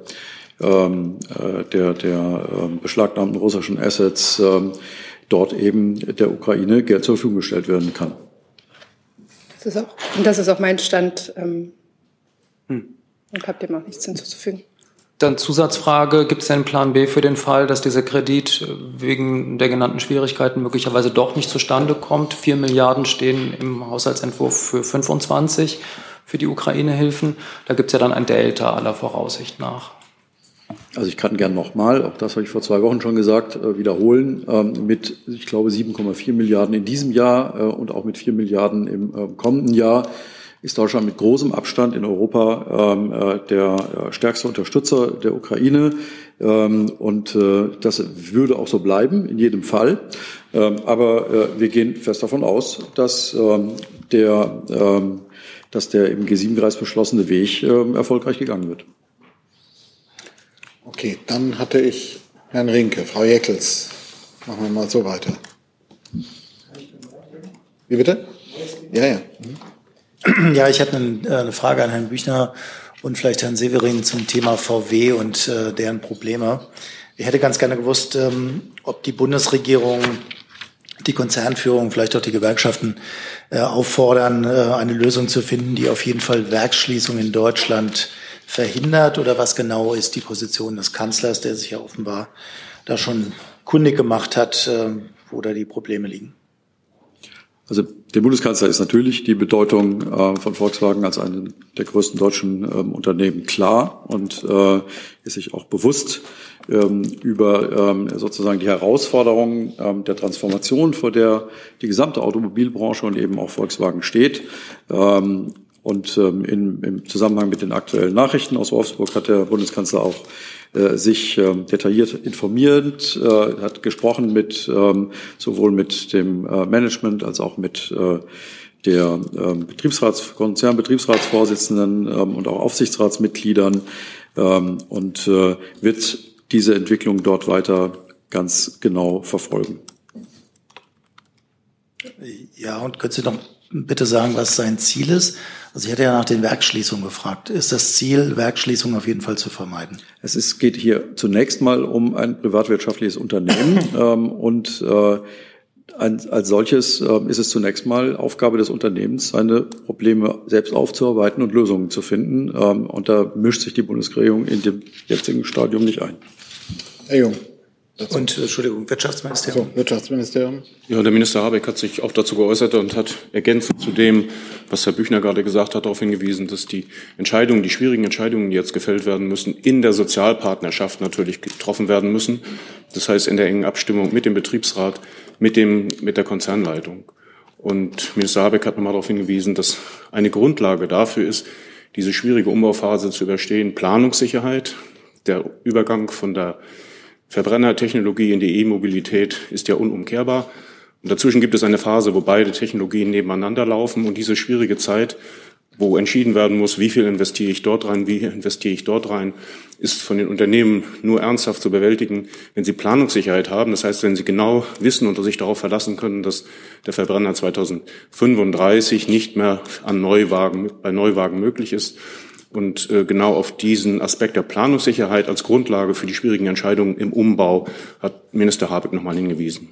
beschlagnahmten russischen Assets dort eben der Ukraine Geld zur Verfügung gestellt werden kann. Das ist auch mein Stand. Und habt ihr auch nichts hinzuzufügen? Dann Zusatzfrage, gibt es einen Plan B für den Fall, dass dieser Kredit wegen der genannten Schwierigkeiten möglicherweise doch nicht zustande kommt? 4 Milliarden stehen im Haushaltsentwurf für 25 für die Ukraine-Hilfen. Da gibt es ja dann ein Delta aller Voraussicht nach. Also ich kann gern nochmal, auch das habe ich vor 2 Wochen schon gesagt, wiederholen, mit, ich glaube, 7,4 Milliarden in diesem Jahr und auch mit 4 Milliarden im kommenden Jahr ist Deutschland mit großem Abstand in Europa der stärkste Unterstützer der Ukraine. Und das würde auch so bleiben, in jedem Fall. Aber wir gehen fest davon aus, dass der im G7-Kreis beschlossene Weg erfolgreich gegangen wird. Okay, dann hatte ich Herrn Rinke. Frau Jeckels, machen wir mal so weiter. Wie bitte? Ja. Ja, ich hatte eine Frage an Herrn Büchner und vielleicht Herrn Severin zum Thema VW und deren Probleme. Ich hätte ganz gerne gewusst, ob die Bundesregierung, die Konzernführung, vielleicht auch die Gewerkschaften auffordern, eine Lösung zu finden, die auf jeden Fall Werksschließungen in Deutschland verhindert, oder was genau ist die Position des Kanzlers, der sich ja offenbar da schon kundig gemacht hat, wo da die Probleme liegen? Also dem Bundeskanzler ist natürlich die Bedeutung von Volkswagen als einem der größten deutschen Unternehmen klar und ist sich auch bewusst über sozusagen die Herausforderungen der Transformation, vor der die gesamte Automobilbranche und eben auch Volkswagen steht. Und im Zusammenhang mit den aktuellen Nachrichten aus Wolfsburg hat der Bundeskanzler auch sich detailliert informiert, hat gesprochen mit sowohl mit dem Management als auch mit der Konzernbetriebsratsvorsitzenden und auch Aufsichtsratsmitgliedern und wird diese Entwicklung dort weiter ganz genau verfolgen. Ja, und können Sie noch bitte sagen, was sein Ziel ist? Also ich hätte ja nach den Werksschließungen gefragt. Ist das Ziel, Werksschließungen auf jeden Fall zu vermeiden? Geht hier zunächst mal um ein privatwirtschaftliches Unternehmen und als solches ist es zunächst mal Aufgabe des Unternehmens, seine Probleme selbst aufzuarbeiten und Lösungen zu finden. Und da mischt sich die Bundesregierung in dem jetzigen Stadium nicht ein. Herr Jung. Und, Entschuldigung, Wirtschaftsministerium. So, Wirtschaftsministerium. Ja, der Minister Habeck hat sich auch dazu geäußert und hat ergänzend zu dem, was Herr Büchner gerade gesagt hat, darauf hingewiesen, dass die schwierigen Entscheidungen, die jetzt gefällt werden müssen, in der Sozialpartnerschaft natürlich getroffen werden müssen. Das heißt, in der engen Abstimmung mit dem Betriebsrat, mit der Konzernleitung. Und Minister Habeck hat nochmal darauf hingewiesen, dass eine Grundlage dafür ist, diese schwierige Umbauphase zu überstehen, Planungssicherheit, der Übergang von der Verbrennertechnologie in die E-Mobilität ist ja unumkehrbar. Und dazwischen gibt es eine Phase, wo beide Technologien nebeneinander laufen. Und diese schwierige Zeit, wo entschieden werden muss, wie viel investiere ich dort rein, wie investiere ich dort rein, ist von den Unternehmen nur ernsthaft zu bewältigen, wenn sie Planungssicherheit haben. Das heißt, wenn sie genau wissen und sich darauf verlassen können, dass der Verbrenner 2035 nicht mehr bei Neuwagen möglich ist. Und genau auf diesen Aspekt der Planungssicherheit als Grundlage für die schwierigen Entscheidungen im Umbau hat Minister Habeck nochmal hingewiesen.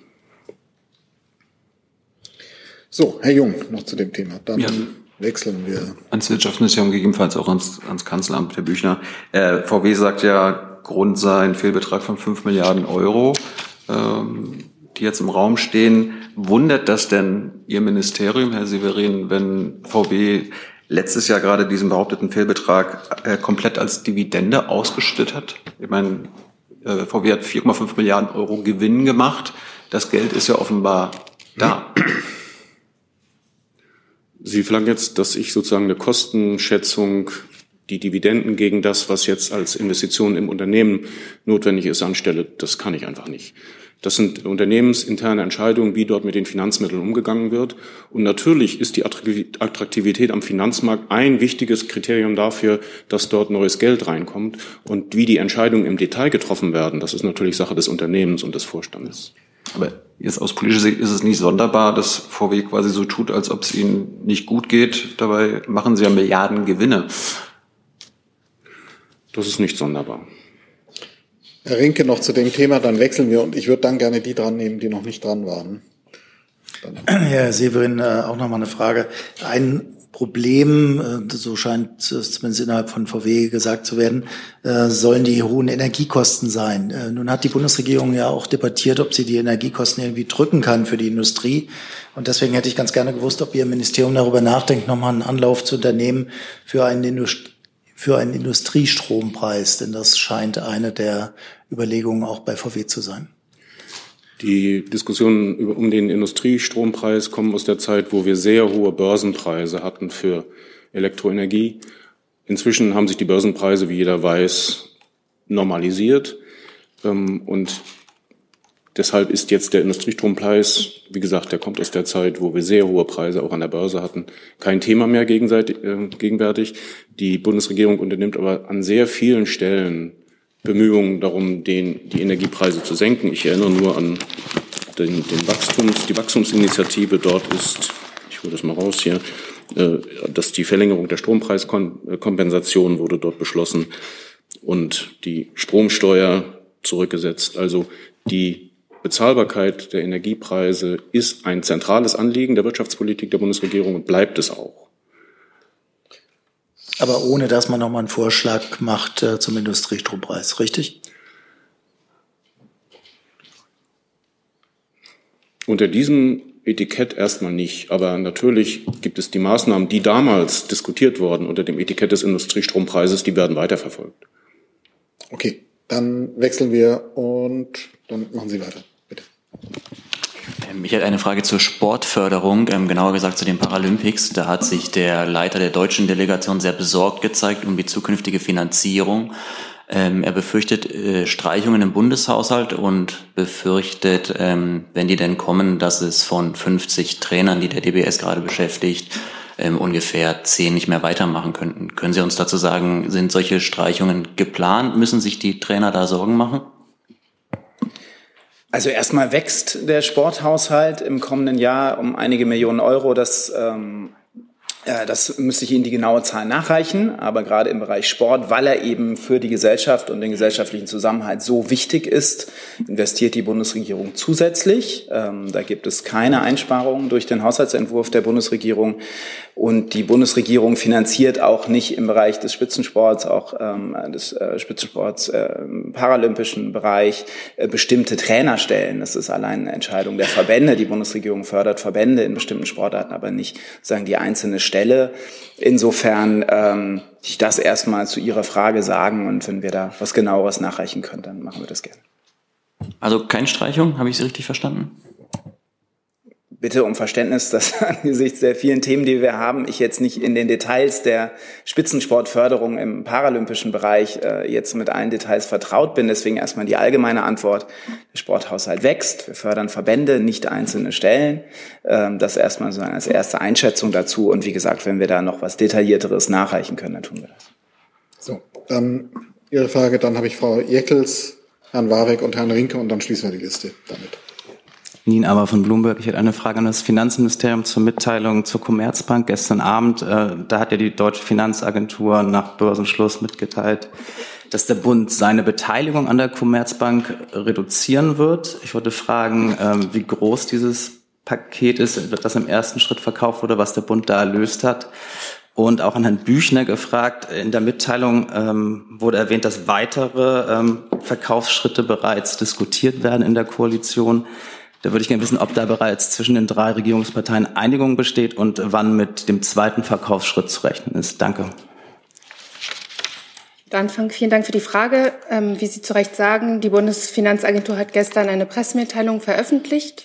So, Herr Jung, noch zu dem Thema. Dann wechseln wir. Ans Wirtschaftsministerium, gegebenenfalls auch ans Kanzleramt, Herr Büchner. VW sagt ja, Grund sei ein Fehlbetrag von 5 Milliarden Euro, die jetzt im Raum stehen. Wundert das denn Ihr Ministerium, Herr Severin, wenn VW letztes Jahr gerade diesen behaupteten Fehlbetrag komplett als Dividende ausgeschüttet hat? Ich meine, VW hat 4,5 Milliarden Euro Gewinn gemacht. Das Geld ist ja offenbar da. Sie verlangen jetzt, dass ich sozusagen eine Kostenschätzung, die Dividenden gegen das, was jetzt als Investition im Unternehmen notwendig ist, anstelle. Das kann ich einfach nicht. Das sind unternehmensinterne Entscheidungen, wie dort mit den Finanzmitteln umgegangen wird. Und natürlich ist die Attraktivität am Finanzmarkt ein wichtiges Kriterium dafür, dass dort neues Geld reinkommt. Und wie die Entscheidungen im Detail getroffen werden, das ist natürlich Sache des Unternehmens und des Vorstandes. Aber jetzt aus politischer Sicht ist es nicht sonderbar, dass VW quasi so tut, als ob es ihnen nicht gut geht. Dabei machen sie ja Milliarden Gewinne. Das ist nicht sonderbar. Herr Rinke, noch zu dem Thema, dann wechseln wir und ich würde dann gerne die dran nehmen, die noch nicht dran waren. Herr Severin, auch nochmal eine Frage. Ein Problem, so scheint es zumindest innerhalb von VW gesagt zu werden, sollen die hohen Energiekosten sein. Nun hat die Bundesregierung ja auch debattiert, ob sie die Energiekosten irgendwie drücken kann für die Industrie. Und deswegen hätte ich ganz gerne gewusst, ob Ihr Ministerium darüber nachdenkt, nochmal einen Anlauf zu unternehmen für einen Industriestrompreis. Denn das scheint eine der Überlegungen auch bei VW zu sein. Die Diskussionen um den Industriestrompreis kommen aus der Zeit, wo wir sehr hohe Börsenpreise hatten für Elektroenergie. Inzwischen haben sich die Börsenpreise, wie jeder weiß, normalisiert. Und deshalb ist jetzt der Industriestrompreis, wie gesagt, der kommt aus der Zeit, wo wir sehr hohe Preise auch an der Börse hatten, kein Thema mehr gegenwärtig. Die Bundesregierung unternimmt aber an sehr vielen Stellen Bemühungen darum, die Energiepreise zu senken. Ich erinnere nur an die Wachstumsinitiative. Dort ist, ich hole das mal raus hier, dass die Verlängerung der Strompreiskompensation wurde dort beschlossen und die Stromsteuer zurückgesetzt. Also die Bezahlbarkeit der Energiepreise ist ein zentrales Anliegen der Wirtschaftspolitik der Bundesregierung und bleibt es auch. Aber ohne, dass man nochmal einen Vorschlag macht zum Industriestrompreis, richtig? Unter diesem Etikett erstmal nicht. Aber natürlich gibt es die Maßnahmen, die damals diskutiert wurden unter dem Etikett des Industriestrompreises, die werden weiterverfolgt. Okay, dann wechseln wir und dann machen Sie weiter, bitte. Ich hätte eine Frage zur Sportförderung, genauer gesagt zu den Paralympics. Da hat sich der Leiter der deutschen Delegation sehr besorgt gezeigt um die zukünftige Finanzierung. Er befürchtet Streichungen im Bundeshaushalt und befürchtet, wenn die denn kommen, dass es von 50 Trainern, die der DBS gerade beschäftigt, ungefähr 10 nicht mehr weitermachen könnten. Können Sie uns dazu sagen, sind solche Streichungen geplant? Müssen sich die Trainer da Sorgen machen? Also erstmal wächst der Sporthaushalt im kommenden Jahr um einige Millionen Euro. Das müsste ich Ihnen die genaue Zahl nachreichen, aber gerade im Bereich Sport, weil er eben für die Gesellschaft und den gesellschaftlichen Zusammenhalt so wichtig ist, investiert die Bundesregierung zusätzlich. Da gibt es keine Einsparungen durch den Haushaltsentwurf der Bundesregierung. Und die Bundesregierung finanziert auch nicht im Bereich des Spitzensports, auch des Spitzensports paralympischen Bereich bestimmte Trainerstellen. Das ist allein eine Entscheidung der Verbände. Die Bundesregierung fördert Verbände in bestimmten Sportarten, aber nicht sagen die einzelne Stelle. Insofern ich das erstmal zu Ihrer Frage sagen und wenn wir da was Genaueres nachreichen können, dann machen wir das gerne. Also keine Streichung, habe ich Sie richtig verstanden? Bitte um Verständnis, dass angesichts der vielen Themen, die wir haben, ich jetzt nicht in den Details der Spitzensportförderung im paralympischen Bereich jetzt mit allen Details vertraut bin. Deswegen erstmal die allgemeine Antwort. Der Sporthaushalt wächst. Wir fördern Verbände, nicht einzelne Stellen. Das erstmal so als erste Einschätzung dazu. Und wie gesagt, wenn wir da noch was Detaillierteres nachreichen können, dann tun wir das. So, dann Ihre Frage. Dann habe ich Frau Jekels, Herrn Warwick und Herrn Rinke und dann schließen wir die Liste damit. Nien Aber von Bloomberg. Ich hätte eine Frage an das Finanzministerium zur Mitteilung zur Commerzbank gestern Abend. Da hat ja die Deutsche Finanzagentur nach Börsenschluss mitgeteilt, dass der Bund seine Beteiligung an der Commerzbank reduzieren wird. Ich wollte fragen, wie groß dieses Paket ist, das im ersten Schritt verkauft wurde, was der Bund da erlöst hat. Und auch an Herrn Büchner gefragt, in der Mitteilung wurde erwähnt, dass weitere Verkaufsschritte bereits diskutiert werden in der Koalition. Da würde ich gerne wissen, ob da bereits zwischen den 3 Regierungsparteien Einigung besteht und wann mit dem zweiten Verkaufsschritt zu rechnen ist. Danke. Dann vielen Dank für die Frage. Wie Sie zu Recht sagen, die Bundesfinanzagentur hat gestern eine Pressemitteilung veröffentlicht.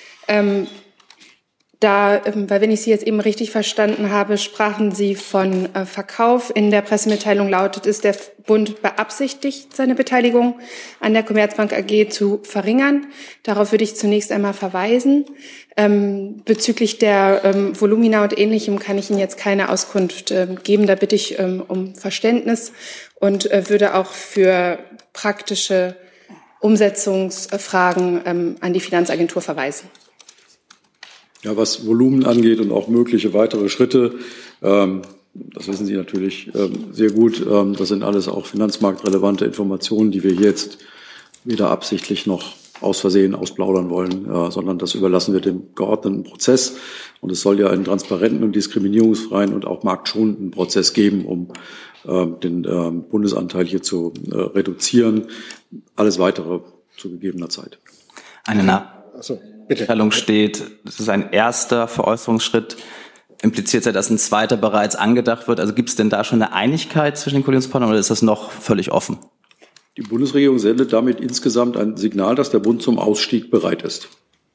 Weil wenn ich Sie jetzt eben richtig verstanden habe, sprachen Sie von Verkauf. In der Pressemitteilung lautet es, der Bund beabsichtigt, seine Beteiligung an der Commerzbank AG zu verringern. Darauf würde ich zunächst einmal verweisen. Bezüglich der Volumina und Ähnlichem kann ich Ihnen jetzt keine Auskunft geben. Da bitte ich um Verständnis und würde auch für praktische Umsetzungsfragen an die Finanzagentur verweisen. Ja, was Volumen angeht und auch mögliche weitere Schritte, das wissen Sie natürlich sehr gut. Das sind alles auch finanzmarktrelevante Informationen, die wir jetzt weder absichtlich noch aus Versehen ausplaudern wollen, sondern das überlassen wir dem geordneten Prozess. Und es soll ja einen transparenten und diskriminierungsfreien und auch marktschonenden Prozess geben, um den Bundesanteil hier zu reduzieren. Alles Weitere zu gegebener Zeit. Eine Nachstellung steht, das ist ein erster Veräußerungsschritt. Impliziert ja, dass ein zweiter bereits angedacht wird. Also gibt es denn da schon eine Einigkeit zwischen den Koalitionspartnern oder ist das noch völlig offen? Die Bundesregierung sendet damit insgesamt ein Signal, dass der Bund zum Ausstieg bereit ist.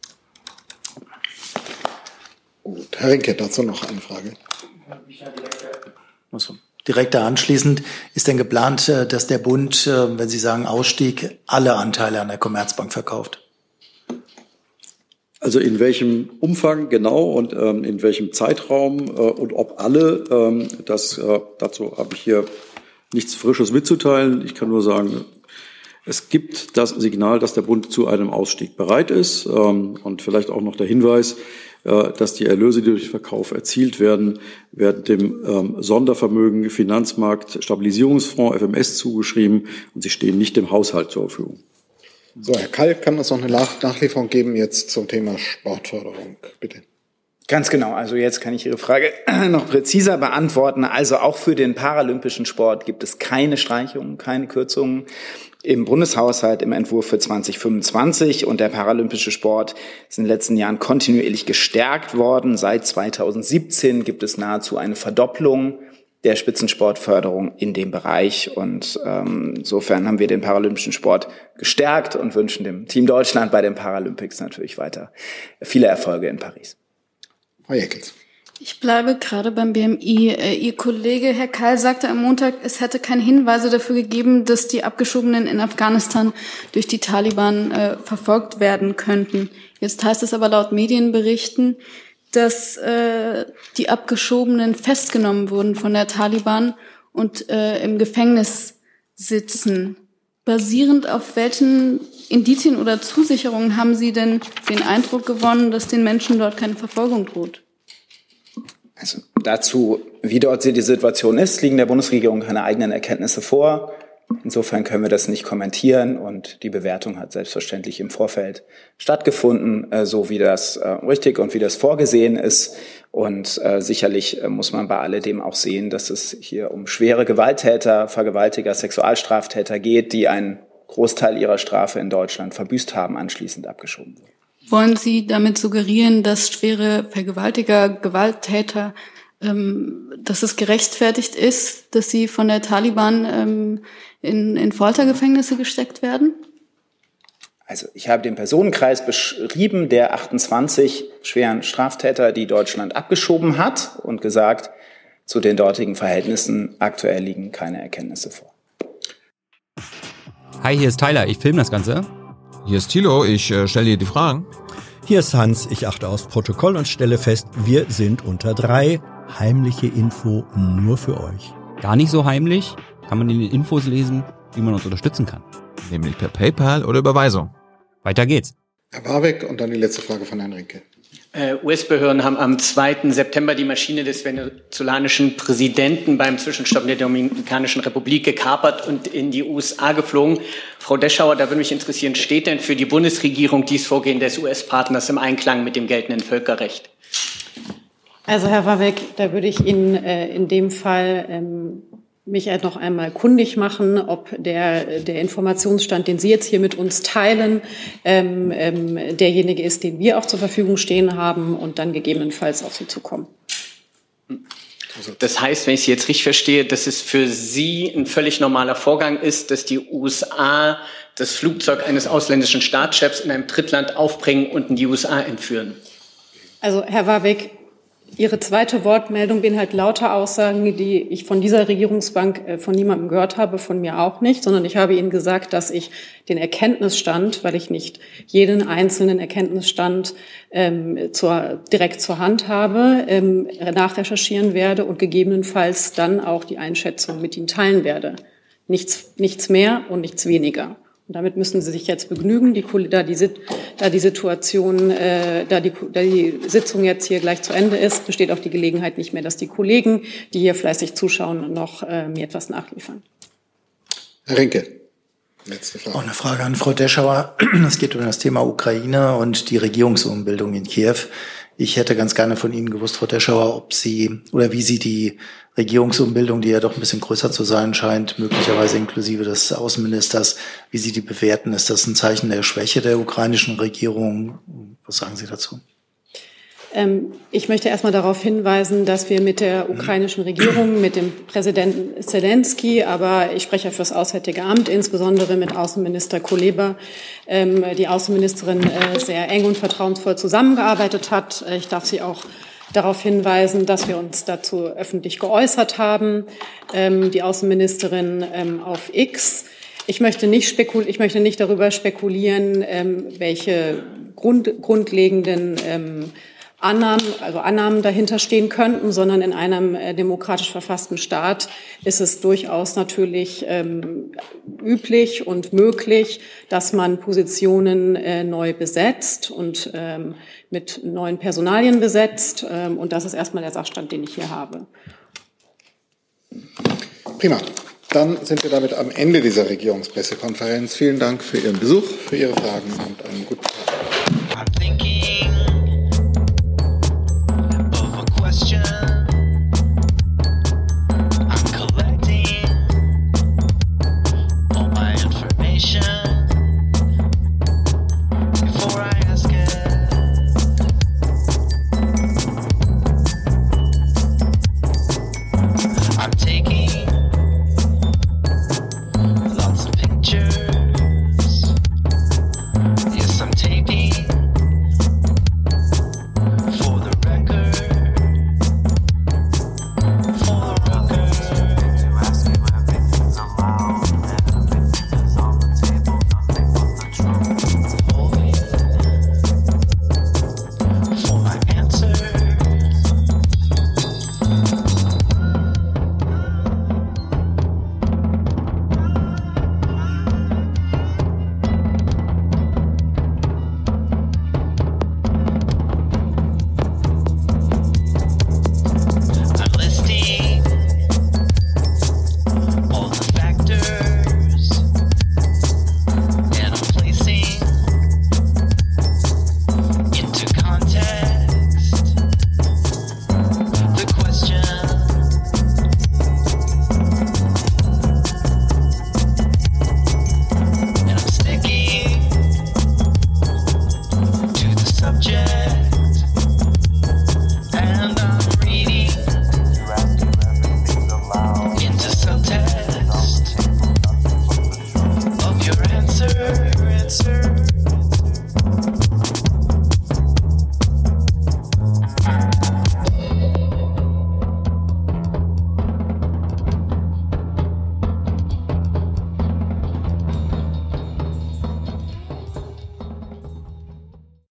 Gut, Herr Rinke, dazu noch eine Frage. Direkt da anschließend, ist denn geplant, dass der Bund, wenn Sie sagen Ausstieg, alle Anteile an der Commerzbank verkauft? Also in welchem Umfang genau und in welchem Zeitraum und ob alle, dazu habe ich hier nichts Frisches mitzuteilen. Ich kann nur sagen, es gibt das Signal, dass der Bund zu einem Ausstieg bereit ist und vielleicht auch noch der Hinweis, dass die Erlöse, die durch Verkauf erzielt werden dem Sondervermögen Finanzmarkt Stabilisierungsfonds FMS zugeschrieben und sie stehen nicht dem Haushalt zur Verfügung. So, Herr Kall, kann es noch eine Nachlieferung geben jetzt zum Thema Sportförderung? Bitte. Ganz genau. Also jetzt kann ich Ihre Frage noch präziser beantworten. Also auch für den paralympischen Sport gibt es keine Streichungen, keine Kürzungen im Bundeshaushalt im Entwurf für 2025. Und der paralympische Sport ist in den letzten Jahren kontinuierlich gestärkt worden. Seit 2017 gibt es nahezu eine Verdopplung der Spitzensportförderung in dem Bereich. Und insofern haben wir den paralympischen Sport gestärkt und wünschen dem Team Deutschland bei den Paralympics natürlich weiter viele Erfolge in Paris. Frau Jäckels. Ich bleibe gerade beim BMI. Ihr Kollege Herr Kall sagte am Montag, es hätte keine Hinweise dafür gegeben, dass die Abgeschobenen in Afghanistan durch die Taliban verfolgt werden könnten. Jetzt heißt es aber laut Medienberichten, dass die Abgeschobenen festgenommen wurden von der Taliban und im Gefängnis sitzen. Basierend auf welchen Indizien oder Zusicherungen haben Sie denn den Eindruck gewonnen, dass den Menschen dort keine Verfolgung droht? Also dazu, wie dort die Situation ist, liegen der Bundesregierung keine eigenen Erkenntnisse vor. Insofern können wir das nicht kommentieren und die Bewertung hat selbstverständlich im Vorfeld stattgefunden, so wie das richtig und wie das vorgesehen ist. Und sicherlich muss man bei alledem auch sehen, dass es hier um schwere Gewalttäter, Vergewaltiger, Sexualstraftäter geht, die einen Großteil ihrer Strafe in Deutschland verbüßt haben, anschließend abgeschoben wurden. Wollen Sie damit suggerieren, dass schwere Vergewaltiger, Gewalttäter, dass es gerechtfertigt ist, dass sie von der Taliban in Foltergefängnisse gesteckt werden? Also ich habe den Personenkreis beschrieben der 28 schweren Straftäter, die Deutschland abgeschoben hat und gesagt, zu den dortigen Verhältnissen aktuell liegen keine Erkenntnisse vor. Hi, hier ist Tyler, ich filme das Ganze. Hier ist Thilo, ich stelle dir die Fragen. Hier ist Hans, ich achte aufs Protokoll und stelle fest, wir sind unter 3. Heimliche Info nur für euch. Gar nicht so heimlich, kann man in den Infos lesen, wie man uns unterstützen kann. Nämlich per PayPal oder Überweisung. Weiter geht's. Herr Warwick und dann die letzte Frage von Herrn Rinke. US-Behörden haben am 2. September die Maschine des venezolanischen Präsidenten beim Zwischenstopp der Dominikanischen Republik gekapert und in die USA geflogen. Frau Deschauer, da würde mich interessieren, steht denn für die Bundesregierung dieses Vorgehen des US-Partners im Einklang mit dem geltenden Völkerrecht? Also Herr Warwick, da würde ich Ihnen in dem Fall mich noch einmal kundig machen, ob der Informationsstand, den Sie jetzt hier mit uns teilen, derjenige ist, den wir auch zur Verfügung stehen haben und dann gegebenenfalls auf Sie zukommen. Das heißt, wenn ich Sie jetzt richtig verstehe, dass es für Sie ein völlig normaler Vorgang ist, dass die USA das Flugzeug eines ausländischen Staatschefs in einem Drittland aufbringen und in die USA entführen? Also Herr Warwick, Ihre zweite Wortmeldung beinhaltet lauter Aussagen, die ich von dieser Regierungsbank von niemandem gehört habe, von mir auch nicht, sondern ich habe Ihnen gesagt, dass ich den Erkenntnisstand, weil ich nicht jeden einzelnen Erkenntnisstand direkt zur Hand habe, nachrecherchieren werde und gegebenenfalls dann auch die Einschätzung mit Ihnen teilen werde. Nichts mehr und nichts weniger. Und damit müssen Sie sich jetzt begnügen, da die Sitzung jetzt hier gleich zu Ende ist, besteht auch die Gelegenheit nicht mehr, dass die Kollegen, die hier fleißig zuschauen, noch mir etwas nachliefern. Herr Rinke. Letzte Frage. Auch eine Frage an Frau Deschauer. Es geht um das Thema Ukraine und die Regierungsumbildung in Kiew. Ich hätte ganz gerne von Ihnen gewusst, Frau Deschauer, ob Sie oder wie Sie die Regierungsumbildung, die ja doch ein bisschen größer zu sein scheint, möglicherweise inklusive des Außenministers, wie Sie die bewerten. Ist das ein Zeichen der Schwäche der ukrainischen Regierung? Was sagen Sie dazu? Ich möchte erstmal darauf hinweisen, dass wir mit der ukrainischen Regierung, mit dem Präsidenten Zelensky, aber ich spreche für das Auswärtige Amt, insbesondere mit Außenminister Kuleba, die Außenministerin sehr eng und vertrauensvoll zusammengearbeitet hat. Ich darf Sie auch darauf hinweisen, dass wir uns dazu öffentlich geäußert haben, die Außenministerin auf X. Ich möchte nicht darüber spekulieren, welche grundlegenden Annahmen dahinter stehen könnten, sondern in einem demokratisch verfassten Staat ist es durchaus natürlich üblich und möglich, dass man Positionen neu besetzt und mit neuen Personalien besetzt. Und das ist erstmal der Sachstand, den ich hier habe. Prima. Dann sind wir damit am Ende dieser Regierungspressekonferenz. Vielen Dank für Ihren Besuch, für Ihre Fragen und einen guten Tag.